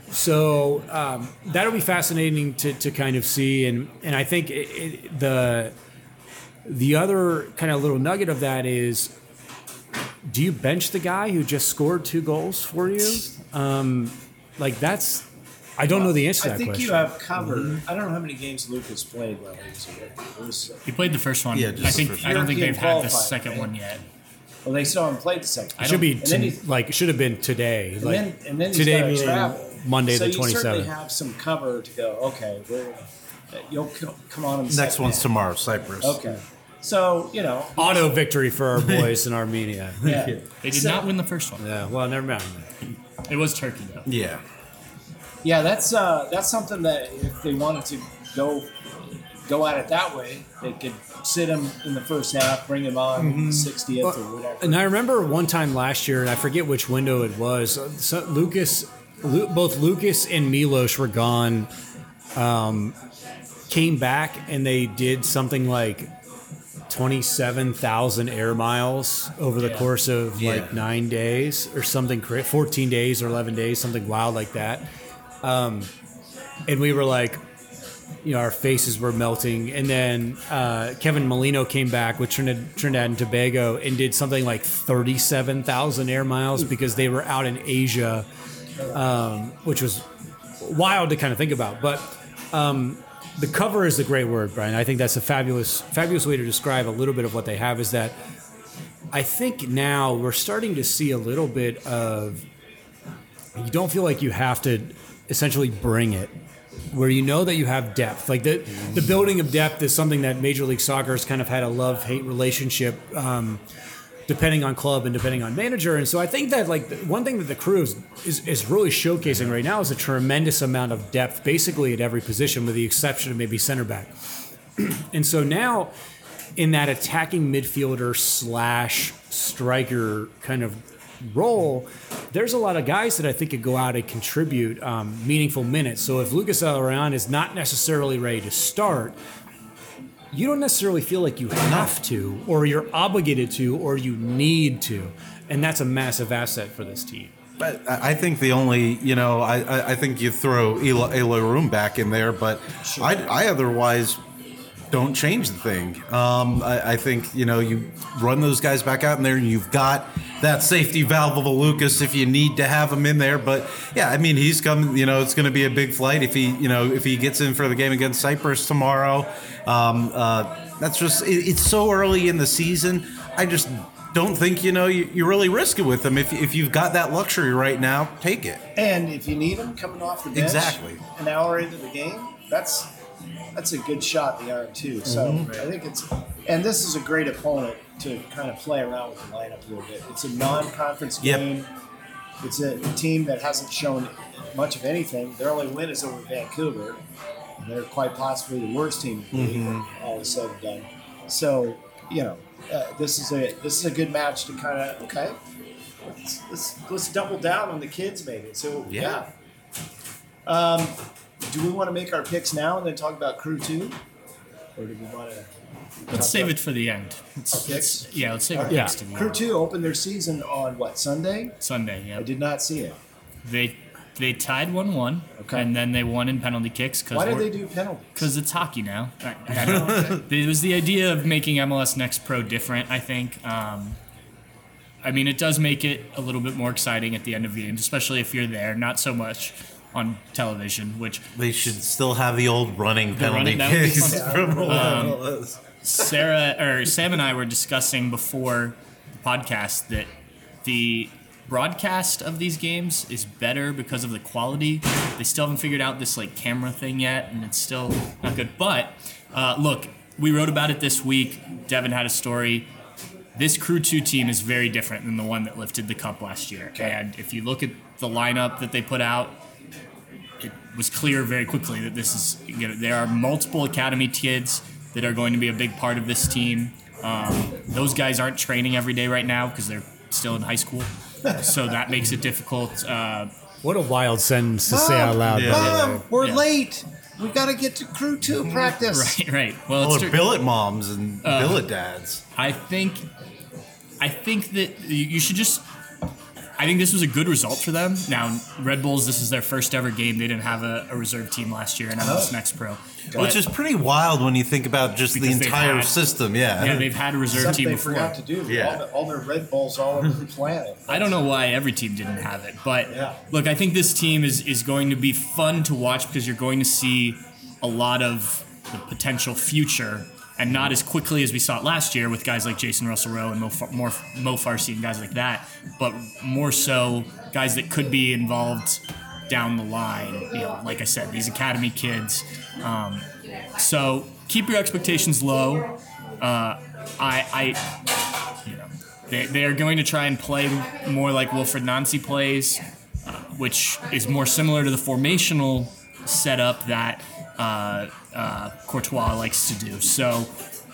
D: So um, that'll be fascinating to, to kind of see, and and I think it, it, the the other kind of little nugget of that is, do you bench the guy who just scored two goals for you? Um, like that's, I don't
B: well,
D: know the answer to
B: I
D: that
B: think
D: question.
B: you have covered. Mm-hmm. I don't know how many games Lucas played while he was here. It was,
E: He played the first one.
C: Yeah, just
E: I think
C: the first
E: I don't think
B: European
E: they've had the
B: qualifier,
E: second
B: right?
E: one yet.
B: well, they still haven't played the second.
D: It should be
B: And then
D: t-
B: he's-
D: like it should have been today.
B: And
D: like
B: then, and then he's
D: today
B: gotta
D: meaning
B: travel.
D: Monday
B: so
D: the
B: you
D: twenty
B: certainly
D: seventh.
B: have some cover to go. Okay, we're, you'll co- come on. In the
C: Next
B: second
C: one's
B: half.
C: tomorrow, Cyprus.
B: Okay, so you know,
D: Auto victory for our boys in Armenia.
B: yeah.
E: They did
B: So-
E: not win the first one.
D: Yeah, well, never mind.
E: It was Turkey though.
C: Yeah.
B: Yeah, that's uh, that's something that if they wanted to go go at it that way, they could sit him in the first half, bring him on in the sixtieth or whatever.
D: And I remember one time last year, and I forget which window it was. So Lucas, Lu- both Lucas and Milos were gone. Um, came back and they did something like twenty-seven thousand air miles over the course of
C: Yeah.
D: like nine days or something, cra- fourteen days or eleven days, something wild like that. Um, and we were like, you know, our faces were melting. And then uh, Kevin Molino came back with Trinidad, Trinidad and Tobago and did something like thirty-seven thousand air miles because they were out in Asia, um, which was wild to kind of think about. But um, the cover is the great word, Brian. I think that's a fabulous, fabulous way to describe a little bit of what they have. Is that I think now we're starting to see a little bit of, you don't feel like you have to essentially bring it, where you know that you have depth. Like the the building of depth is something that Major League Soccer has kind of had a love-hate relationship, um, depending on club and depending on manager. And so I think that like the, one thing that the Crew is, is is really showcasing right now is a tremendous amount of depth, basically at every position, with the exception of maybe center back. And so now, in that attacking midfielder slash striker kind of role, there's a lot of guys that I think could go out and contribute um, meaningful minutes. So if Lucas Zelarayan is not necessarily ready to start, you don't necessarily feel like you have to, or you're obligated to, or you need to. And that's a massive asset for this team.
C: But I I think the only, you know, I, I- I think you throw Eloy Eloy Room back in there, but I, I otherwise don't change the thing. Um, I, I think, you know, you run those guys back out in there and you've got that safety valve of a Lucas if you need to have him in there. But yeah, I mean, he's come, you know, it's going to be a big flight if he, you know, if he gets in for the game against Cyprus tomorrow. Um, uh, that's just, it, it's so early in the season. I just don't think, you know, you, you really risk it with him. If, if you've got that luxury right now, take it.
B: And if you need him coming off the bench,
C: Exactly.
B: an hour into the game, that's that's a good shot in the arm too. So
C: Mm-hmm.
B: I think it's, and this is a great opponent to kind of play around with the lineup a little bit. It's a non-conference
C: Yep.
B: game. It's a team that hasn't shown much of anything. Their only win is over Vancouver. And they're quite possibly the worst team in the league,
C: Mm-hmm.
B: all is said and done. So you know, uh, this is a this is a good match to kind of okay. Let's, let's let's double down on the kids maybe. So
C: Yeah.
B: yeah. Um, do we want to make our picks now and then talk about Crew two, or do we want to?
E: Let's save it for the end. Let's,
B: Our picks?
E: let's- yeah, let's save our
D: Yeah.
E: picks to the
B: Crew
E: end.
B: two opened their season on what, Sunday?
E: Sunday. Yeah,
B: I did not see it.
E: they they tied one one,
B: Okay.
E: and then they won in penalty kicks
B: Why did
E: because
B: they do penalties?
E: because it's hockey now. I, I don't know. It was the idea of making M L S Next Pro different, I think. Um, I mean, it does make it a little bit more exciting at the end of games, especially if you're there. Not so much on television, which
C: They should still have the old running penalty
E: running- that would be
C: kicks
E: fun.
C: from
E: Um, Sarah or Sam and I were discussing before the podcast that the broadcast of these games is better because of the quality. They still haven't figured out this like camera thing yet, and it's still not good. But uh, look, we wrote about it this week. Devin had a story. This Crew two team is very different than the one that lifted the cup last year. And if you look at the lineup that they put out, it was clear very quickly that this is, you know, there are multiple academy kids that are going to be a big part of this team. Um, those guys aren't training every day right now because they're still in high school. So that makes it difficult. Uh,
D: What a wild sentence to say out loud.
C: Yeah.
D: by the way.
B: Mom, we're
E: Yeah.
B: late. We got to get to crew two practice.
E: right, right. Well,
C: Well,
E: it's
C: they're
E: true.
C: billet moms and
E: Uh,
C: billet dads.
E: I think, I think that you you should just. I think this was a good result for them. Now, Red Bulls, this is their first ever game. They didn't have a, a reserve team last year in M L S Next Pro.
C: Which
E: But-
C: is pretty wild when you think about just the
E: Because they've
C: entire
E: had-
C: system. Yeah.
E: yeah, they've had a reserve
B: Something
E: team
B: they
E: before.
B: forgot to do.
C: Yeah.
B: All, the, all their Red Bulls all over the planet.
E: I don't know why every team didn't have it, but
B: Yeah.
E: look, I think this team is, is going to be fun to watch because you're going to see a lot of the potential future, and not as quickly as we saw it last year with guys like Jason Russell Rowe and Mo, Far- more, Mo Farsi and guys like that, but more so guys that could be involved down the line. You know, like I said, these academy kids. Um, so keep your expectations low. Uh, I, I, you know, they, they are going to try and play more like Wilfred Nancy plays, uh, which is more similar to the formational setup that uh, uh, Courtois likes to do. So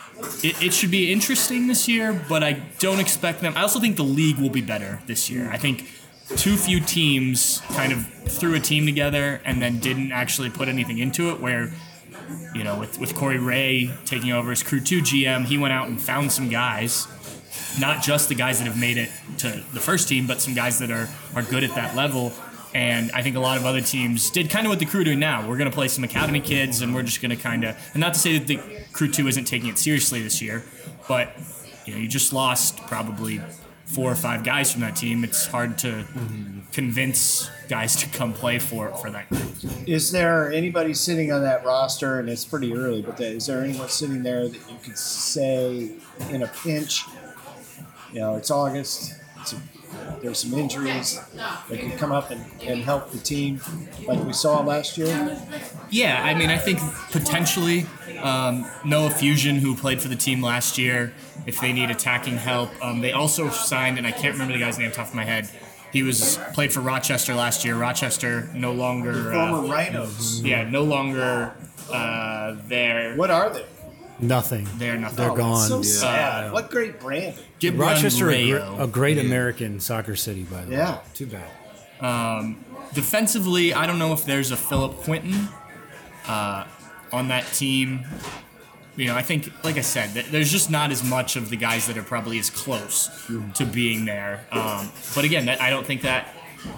E: it, it should be interesting this year, but I don't expect them. I also think the league will be better this year. I think too few teams kind of threw a team together and then didn't actually put anything into it, where, you know, with, with Corey Ray taking over as Crew two G M, he went out and found some guys, not just the guys that have made it to the first team, but some guys that are, are good at that level. And I think a lot of other teams did kind of what the Crew are doing now. We're going to play some academy kids, and we're just going to kind of, and not to say that the Crew two isn't taking it seriously this year, but you know, you just lost probably four or five guys from that team. It's hard to convince guys to come play for for that group.
B: Is there anybody sitting on that roster, and it's pretty early, but is there anyone sitting there that you could say in a pinch, you know, it's August, it's a, there's some injuries that could come up and, and help the team like we saw last year?
E: Yeah, I mean, I think potentially um, Noah Fusion, who played for the team last year, if they need attacking help. Um, they also signed, and I can't remember the guy's name off the top of my head. He was played for Rochester last year. Rochester no longer,
B: Former
E: uh,
B: Rhinos.
E: yeah, no longer uh, there.
B: What are they?
D: Nothing.
E: They're nothing.
D: They're
B: Oh,
D: gone.
B: that's so
D: Yeah.
B: sad. What great branding.
E: Gibran
D: Rochester, a, gr-
E: Rayo.
D: a great American soccer city, by the
B: Yeah.
D: way. Too bad.
E: Defensively, I don't know if there's a Philip Quinton uh, on that team. You know, I think, like I said, th- there's just not as much of the guys that are probably as close to being there. Um, but again, that, I don't think that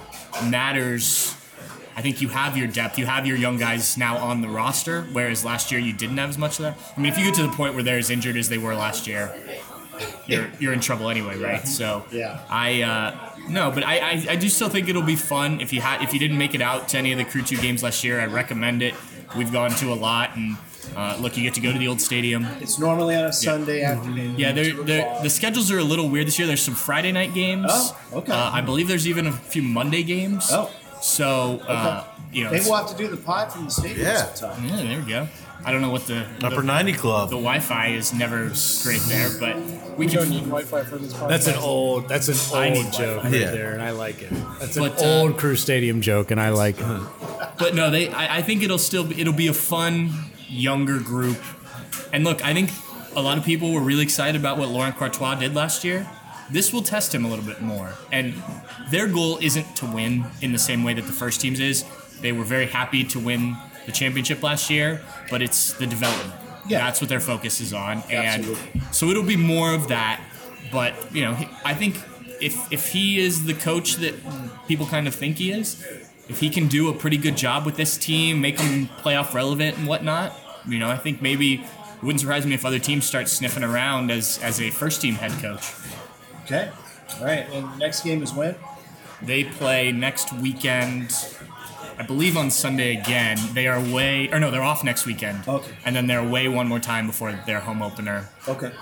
E: matters. I think you have your depth. You have your young guys now on the roster, whereas last year you didn't have as much of that. I mean, if you get to the point where they're as injured as they were last year, you're you're in trouble anyway, right? So
B: Yeah.
E: I uh, no, but I, I I do still think it'll be fun. If you had if you didn't make it out to any of the Crew two games last year, I recommend it. We've gone to a lot, and uh, look, you get to go to the old stadium.
B: It's normally on a Sunday afternoon.
E: Yeah, they're,
B: two
E: they're,
B: o'clock.
E: the schedules are a little weird this year. There's some Friday night games.
B: Oh, okay.
E: Uh, I believe there's even a few Monday games.
B: Oh.
E: So uh, you know,
B: Maybe
E: it's-
B: we'll have to do the pod from the stadium
C: Yeah.
B: sometime.
E: yeah, there we go. I don't know what the
C: Upper
E: the,
C: ninety Club.
E: the Wi-Fi is never great there, but we
F: We don't
E: can.
F: need Wi-Fi for this podcast.
D: That's an old. That's an
E: I need
D: old joke
E: Wi-Fi.
D: right
C: Yeah.
D: there, and I like it. That's
E: But,
D: an
E: uh,
D: old Crew Stadium joke, and I like it.
E: But no, they. I, I think it'll still. Be, it'll be a fun younger group. And look, I think a lot of people were really excited about what Laurent Courtois did last year. This will test him a little bit more. And their goal isn't to win in the same way that the first team's is. They were very happy to win the championship last year, but it's the development.
B: Yeah.
E: That's what their focus is on. And
B: Absolutely.
E: so it'll be more of that. But, you know, he- I think if if he is the coach that people kind of think he is, if he can do a pretty good job with this team, make them playoff relevant and whatnot, you know, I think maybe it wouldn't surprise me if other teams start sniffing around as, as a first team head coach.
B: Okay. All right. And the next game is when?
E: They play next weekend I believe on Sunday again. They are away, or no, they're off next weekend.
B: Okay.
E: And then they're away one more time before their home opener.
B: Okay.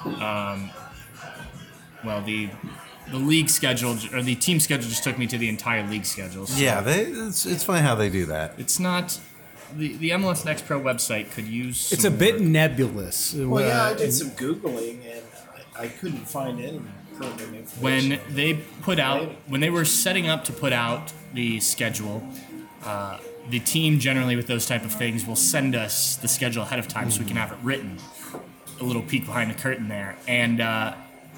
E: Well, the the league schedule or the team schedule just took me to the entire league schedule. So
C: Yeah, they, it's it's funny how they do that.
E: it's not the the M L S Next Pro website could use.
D: It's a
E: some
D: bit
E: work.
D: nebulous.
B: Well, yeah, I
D: Uh,
B: did some Googling and I, I couldn't find any pertinent information.
E: When they put out when they were setting up to put out the schedule. Uh, the team generally with those type of things will send us the schedule ahead of time so we can have it written. A little peek behind the curtain there, and uh,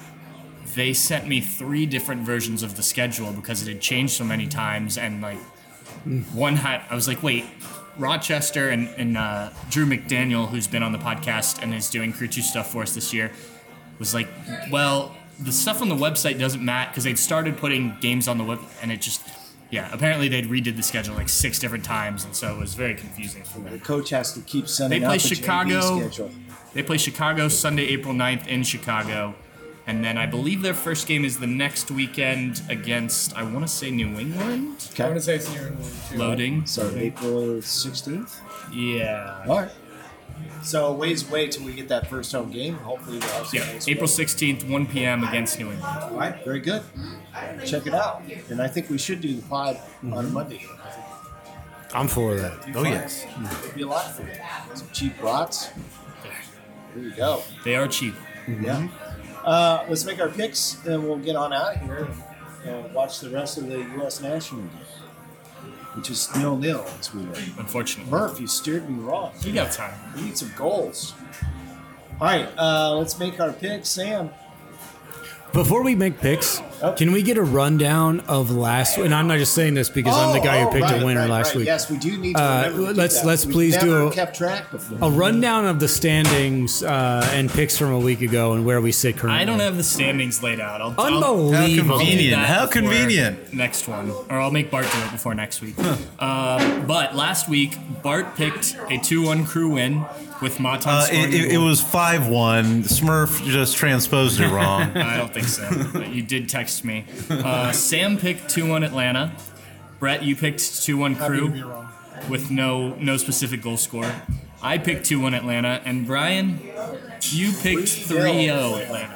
E: they sent me three different versions of the schedule because it had changed so many times, and like one had I was like, wait, Rochester and, and uh, Drew McDaniel, who's been on the podcast and is doing Crew two stuff for us this year, was like, well, the stuff on the website doesn't match because they'd started putting games on the web, and it just. Yeah, apparently they'd redid the schedule like six different times, and so it was very confusing for
B: the
E: them.
B: coach has to keep sending
E: They play
B: out the
E: Chicago.
B: J V schedule.
E: They play Chicago Sunday, April ninth in Chicago, and then I believe their first game is the next weekend against, I want to say New England?
F: I want to say it's New England too.
E: Loading.
B: So April sixteenth?
E: Yeah.
B: All right. So ways away till we get that first home game. Hopefully we'll have some
E: Yeah,
B: nice
E: April
B: weather.
E: sixteenth, one p.m. against New England.
B: All right, very good. Check it out. And I think we should do the pod on Monday.
D: I'm for that.
C: Oh yes.
B: It'd be a lot for you. Some cheap brats. There you go.
E: They are cheap.
B: Yeah. Uh, let's make our picks, and we'll get on out of here and uh, watch the rest of the U S national game, which is nil-nil as we learned.
E: Unfortunately.
B: Murph, you steered me wrong.
E: We got time.
B: We need some goals. All right, uh, let's make our picks. Sam.
D: Before we make picks,
B: Oh.
D: can we get a rundown of last? And I'm not just saying this because I'm the guy
B: Oh,
D: who picked
B: right,
D: a winner
B: right,
D: last
B: right.
D: week.
B: Yes, we do need to
D: Uh,
B: remember to do
D: let's-
B: that.
D: let's
B: We've
D: please do
B: never
D: a-
B: kept track before.
D: A rundown of the standings uh, and picks from a week ago and where we sit currently.
E: I don't have the standings laid out. I'll, I'll,
D: Unbelievable.
C: How
E: I'll do
C: convenient.
E: that
C: How
E: before
C: convenient.
E: Next one. Or I'll make Bart do it before next week. Uh, but last week, Bart picked a two one Crew win with Matan
C: Uh,
E: scoring
C: it,
E: the
C: it, it
E: goal.
C: was five one. Smurf just transposed it wrong.
E: I don't think so. But you did text me. Uh, Sam picked two one Atlanta. Brett, you picked two one
F: Happy to be
E: Crew
F: wrong.
E: with no no specific goal score. I picked two one Atlanta. And Brian, you picked three oh Atlanta.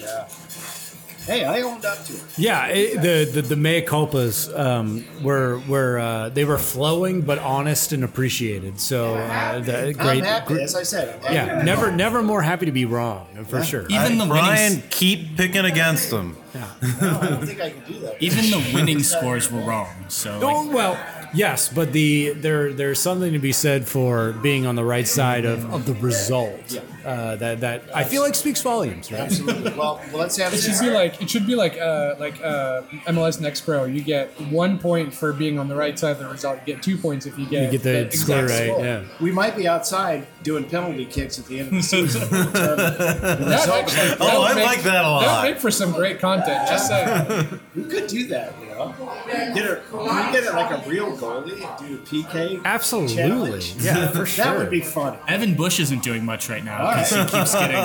B: Hey, I owned up to it.
D: Yeah, it, the, the the mea culpas um, were were uh, they were flowing but honest and appreciated. So uh, the,
B: I'm
D: great.
B: happy,
D: gr-
B: as I said. I'm
D: yeah,
B: happy.
D: never never more happy to be wrong for sure.
E: Even the
C: Brian,
E: winning,
C: keep picking against them.
B: No, I don't think I can do that.
E: even the winning scores were wrong. So like,
D: Oh well, yes, but the there there's something to be said for being on the right side of, of the result. Uh, that that I feel like speaks volumes, right?
B: Absolutely. Well, well, let's have
F: It should
B: some.
F: be like it should be like uh, like uh, M L S Next Pro. You get one point for being on the right side of the result. You get two points if you get,
D: You get the
F: exact
D: score right.
F: score.
D: Yeah.
B: We might be outside doing penalty kicks at the end of the season. the
F: That
B: result.
F: actually, that
C: Oh,
F: would
C: I
F: make-
C: like that a
F: That
C: lot.
F: would make for some great content. Just saying.
B: We could do that, you know. Get a, can we get it like a real goalie and do a P K?
D: Absolutely.
B: challenge?
D: Yeah, for sure.
B: That would be fun.
E: Evan Bush isn't doing much right now because he keeps getting.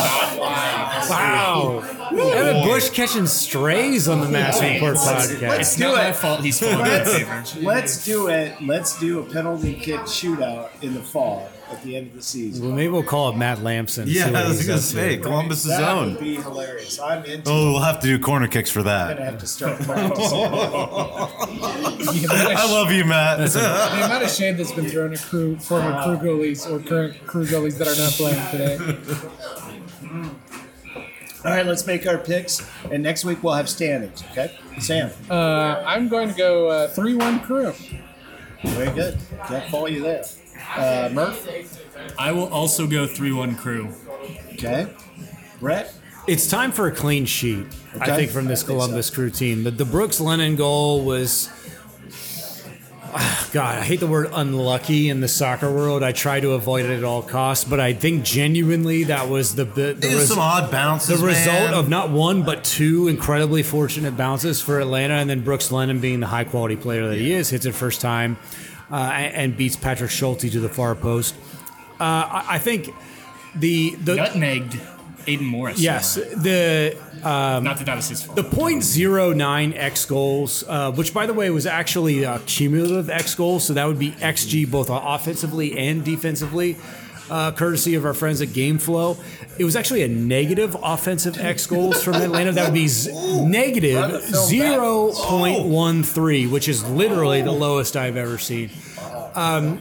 D: Wow. Evan Bush catching strays on the Mass Report podcast.
E: It's
B: do
E: not my
B: it.
E: fault. He's falling in favor.
B: Let's do it. Let's do a penalty kick shootout in the fall at the end of the season.
D: Well, maybe we'll call it Matt Lampson. see
C: Yeah,
D: what
C: I was
D: he's
C: gonna
D: up to.
C: say Columbus's
B: That
C: own.
B: would be hilarious. I'm into.
C: Oh, we'll have to do corner kicks for
B: I'm gonna
C: that.
B: have to start practicing.
F: The amount of
C: I love you, Matt.
F: The amount of shade that's been thrown at crew, former crew goalies or current crew goalies that are not playing today.
B: All right, let's make our picks, and next week we'll have standings. Okay, Sam.
F: Uh, I'm going to go uh, three one crew.
B: Very good. Can't follow you there. Uh, Murph.
E: I will also go three one Crew.
B: Okay. Brett.
D: It's time for a clean sheet, I
B: Okay.
D: think, from this
B: I think
D: Columbus
B: so.
D: Crew team. The, the Brooks Lennon goal was, ah, God, I hate the word unlucky in the soccer world. I try to avoid it at all costs, but I think genuinely that was the the, the,
C: There's
D: res-
C: some odd bounces,
D: the result
C: man.
D: of not one but two incredibly fortunate bounces for Atlanta, and then Brooks Lennon, being the high quality player that he is, hits it first time uh, and, and beats Patrick Schulte to the far post. Uh, I, I think the the
E: Nutmegged. Aiden Morris.
D: Yes,
E: scoring.
D: the
E: Not that that was his fault.
D: the point zero nine X goals, uh, which by the way was actually uh, cumulative X goals, so that would be X G both offensively and defensively, uh, courtesy of our friends at GameFlow. It was actually a negative offensive X goals from Atlanta. That would be z- negative zero point one three, which is literally the lowest I've ever seen. Um,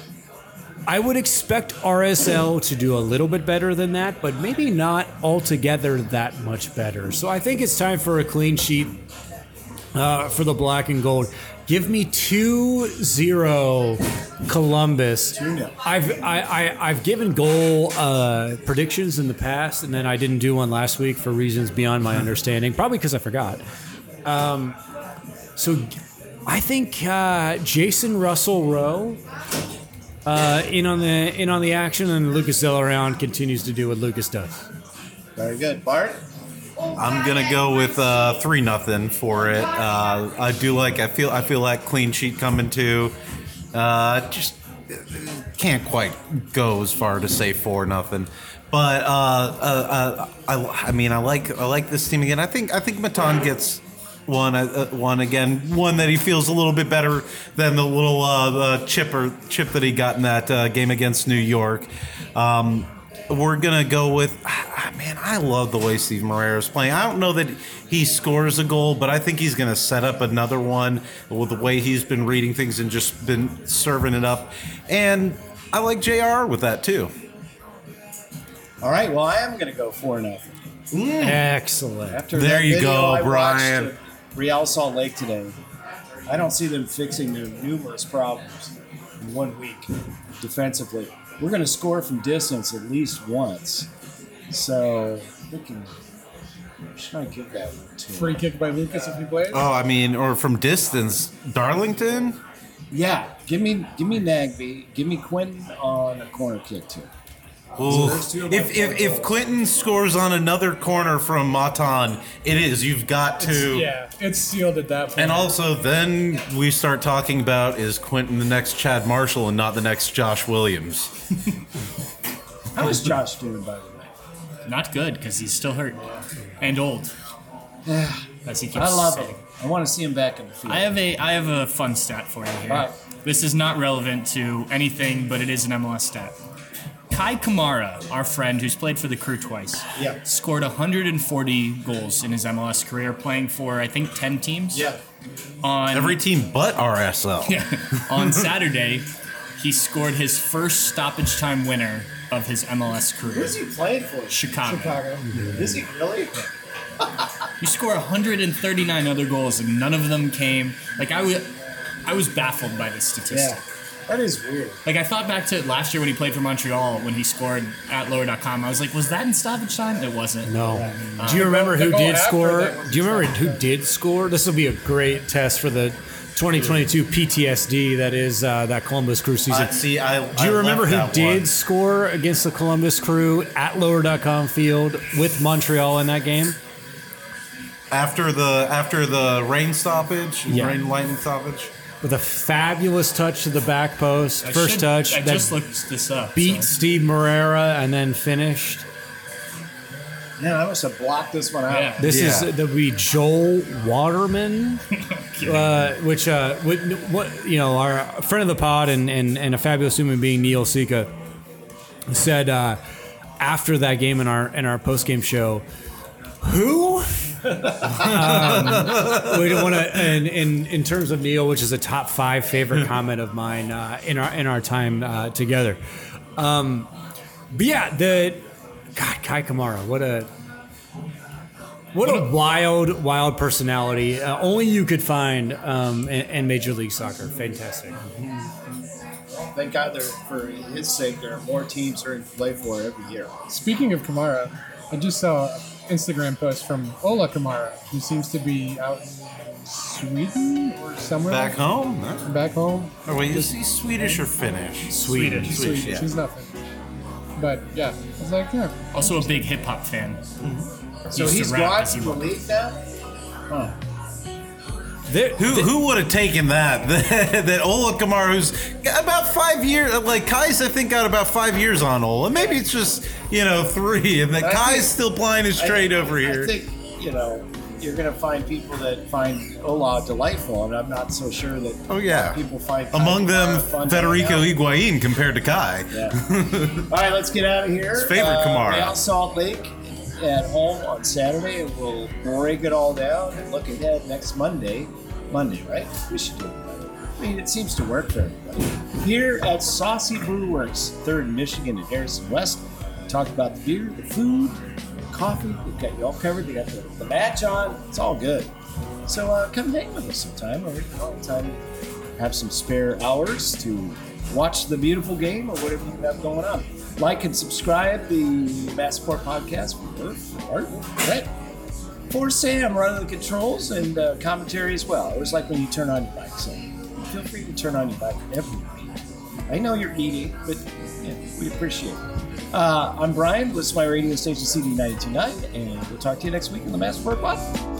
D: I would expect R S L to do a little bit better than that, but maybe not altogether that much better. So I think it's time for a clean sheet uh, for the black and gold. Give me two zero Columbus.
B: two nil.
D: I've I, I, I've given goal uh, predictions in the past, and then I didn't do one last week for reasons beyond my understanding, probably because I forgot. Um, so I think uh, Jason Russell Rowe uh, in on the in on the action, and Lucas Zellaround continues to do what Lucas does.
B: Very good. Bart?
C: I'm gonna go with uh, three nothing for it. Uh, I do like. I feel. I feel like clean sheet coming too. Uh, just can't quite go as far to say four nothing. But uh, uh, uh, I, I mean, I like. I like this team again. I think. I think Matan gets one. Uh, one again. One that he feels a little bit better than the little uh, the chipper chip that he got in that uh, game against New York. Um, We're going to go with, ah, man, I love the way Steve Moreira is playing. I don't know that he scores a goal, but I think he's going to set up another one with the way he's been reading things and just been serving it up. And I like J R with that, too.
B: All right, well, I am going to go four nothing.
D: Excellent.
B: After
C: There
B: that
C: you
B: video
C: go,
B: I
C: Brian.
B: watched of Real Salt Lake today, I don't see them fixing their numerous problems in one week defensively. We're going to score from distance at least once. So, we can, should I give that one to
F: Free kick by Lucas if he plays.
C: Oh, I mean, or from distance, Darlington?
B: Yeah, give me give me Nagby, give me Quentin on a corner kick too.
C: Ooh.
B: there's two of my
C: If, if, if
B: goals.
C: Quentin scores on another corner from Matan, it is. You've got to.
F: Yeah, it's sealed at that point.
C: And also, then we start talking about is Quentin the next Chad Marshall and not the next Josh Williams?
B: How is Josh doing, by the way?
E: Not good because he's still hurt and old. As he keeps
B: I love
E: saying.
B: him. I want to see him back in the field.
E: I have a I have a fun stat for you here.
B: All right.
E: This is not relevant to anything, but it is an M L S stat. Kai Kamara, our friend who's played for the Crew twice,
B: Yeah.
E: scored one hundred forty goals in his M L S career, playing for I think ten teams.
B: Yeah.
E: On
C: Every team but R S L.
E: on Saturday, he scored his first stoppage time winner of his M L S career.
B: Who's he playing for?
E: Chicago.
F: Chicago.
B: Is he really?
E: You score one hundred thirty-nine other goals, and none of them came. Like I was, I was baffled by this statistic.
B: Yeah. That is weird.
E: Like I thought back to last year when he played for Montreal when he scored at lower dot com. I was like, was that in stoppage time? It wasn't.
D: No. Do you remember who
F: the goal
D: did
F: after
D: score?
F: that was
D: Do you remember who did score? This will be a great test for the twenty twenty-two P T S D that is uh, that Columbus Crew season.
C: Uh, see, I,
D: Do you
C: I
D: remember
C: left
D: who
C: that
D: did
C: one.
D: score against the Columbus Crew at lower dot com field with Montreal in that game?
C: after the after the rain stoppage,
D: Yeah.
C: rain lightning stoppage?
D: With a fabulous touch to the back post,
E: I
D: first
E: should-
D: touch
E: I
D: that
E: just looked this up.
D: beat
E: so-
D: Steve Moreira and then finished.
B: Man, I must have blocked this one out.
E: Yeah.
D: This
C: Yeah.
D: is the be Joel Waterman, uh, which uh, what, what you know, our friend of the pod and, and, and a fabulous human being, Neil Sika, said uh, after that game in our in our post game show, who? um, we don't want to. In, in in terms of Neil, which is a top five favorite comment of mine uh, in our in our time uh, together. Um, but yeah, the God, Kai Kamara, what a what a wild, wild personality. Uh, only you could find um, in, in Major League Soccer. Fantastic.
B: Thank God there, for his sake, there are more teams who are in play for every year.
F: Speaking of Kamara, I just saw an Instagram post from Ola Kamara, who seems to be out in Sweden or somewhere.
C: Back home? Huh?
F: Back home.
C: Oh, wait, is he Swedish or Finnish?
D: Swedish.
C: Swedish,
F: Swedish.
C: yeah.
F: He's nothing. But yeah, I was like, yeah.
E: Also a big hip hop fan.
B: So
E: Used to
B: he's
E: rap
B: gone
E: as he
B: from the
E: was.
B: league now? Huh.
D: There-
C: Who
D: th-
C: who would have taken that? That, that Ola Kamara, who's got about five years, like Kai's, I think, got about five years on Ola. Maybe it's just, you know, three, and that
B: I
C: Kai's
B: think-
C: still playing his trade
B: I,
C: over here.
B: I think, you know, you're going to find people that find Ola delightful, and I'm not so sure that
C: Oh, yeah.
B: people find
C: Among
B: Kai
C: them,
B: Kamara fun to
C: Federico
B: hang out.
C: Higuain compared to Kai.
B: Yeah. All right, let's get out of here.
C: His favorite
B: uh,
C: Kamara.
B: Real Salt Lake at home on Saturday, and we'll break it all down and look ahead next Monday. Monday, right? We should do it. I mean, it seems to work for everybody. Here at Saucy Brew Works, third in Michigan and Harrison West, we talked about the beer, the food, coffee. We've got you all covered. They got the, the match on. It's all good. So uh, come hang with us sometime, or you know, anytime you have some spare hours to watch the beautiful game or whatever you have going on. Like and subscribe the Mass Sport Podcast for Art, for Art, right? For Sam running the controls and uh, commentary as well. It was like when you turn on your bike, so feel free to turn on your bike every week. I know you're eating, but yeah, we appreciate it. Uh, I'm Brian. This is my radio station C D ninety-two point nine, and we'll talk to you next week on the Mass Sport Podcast.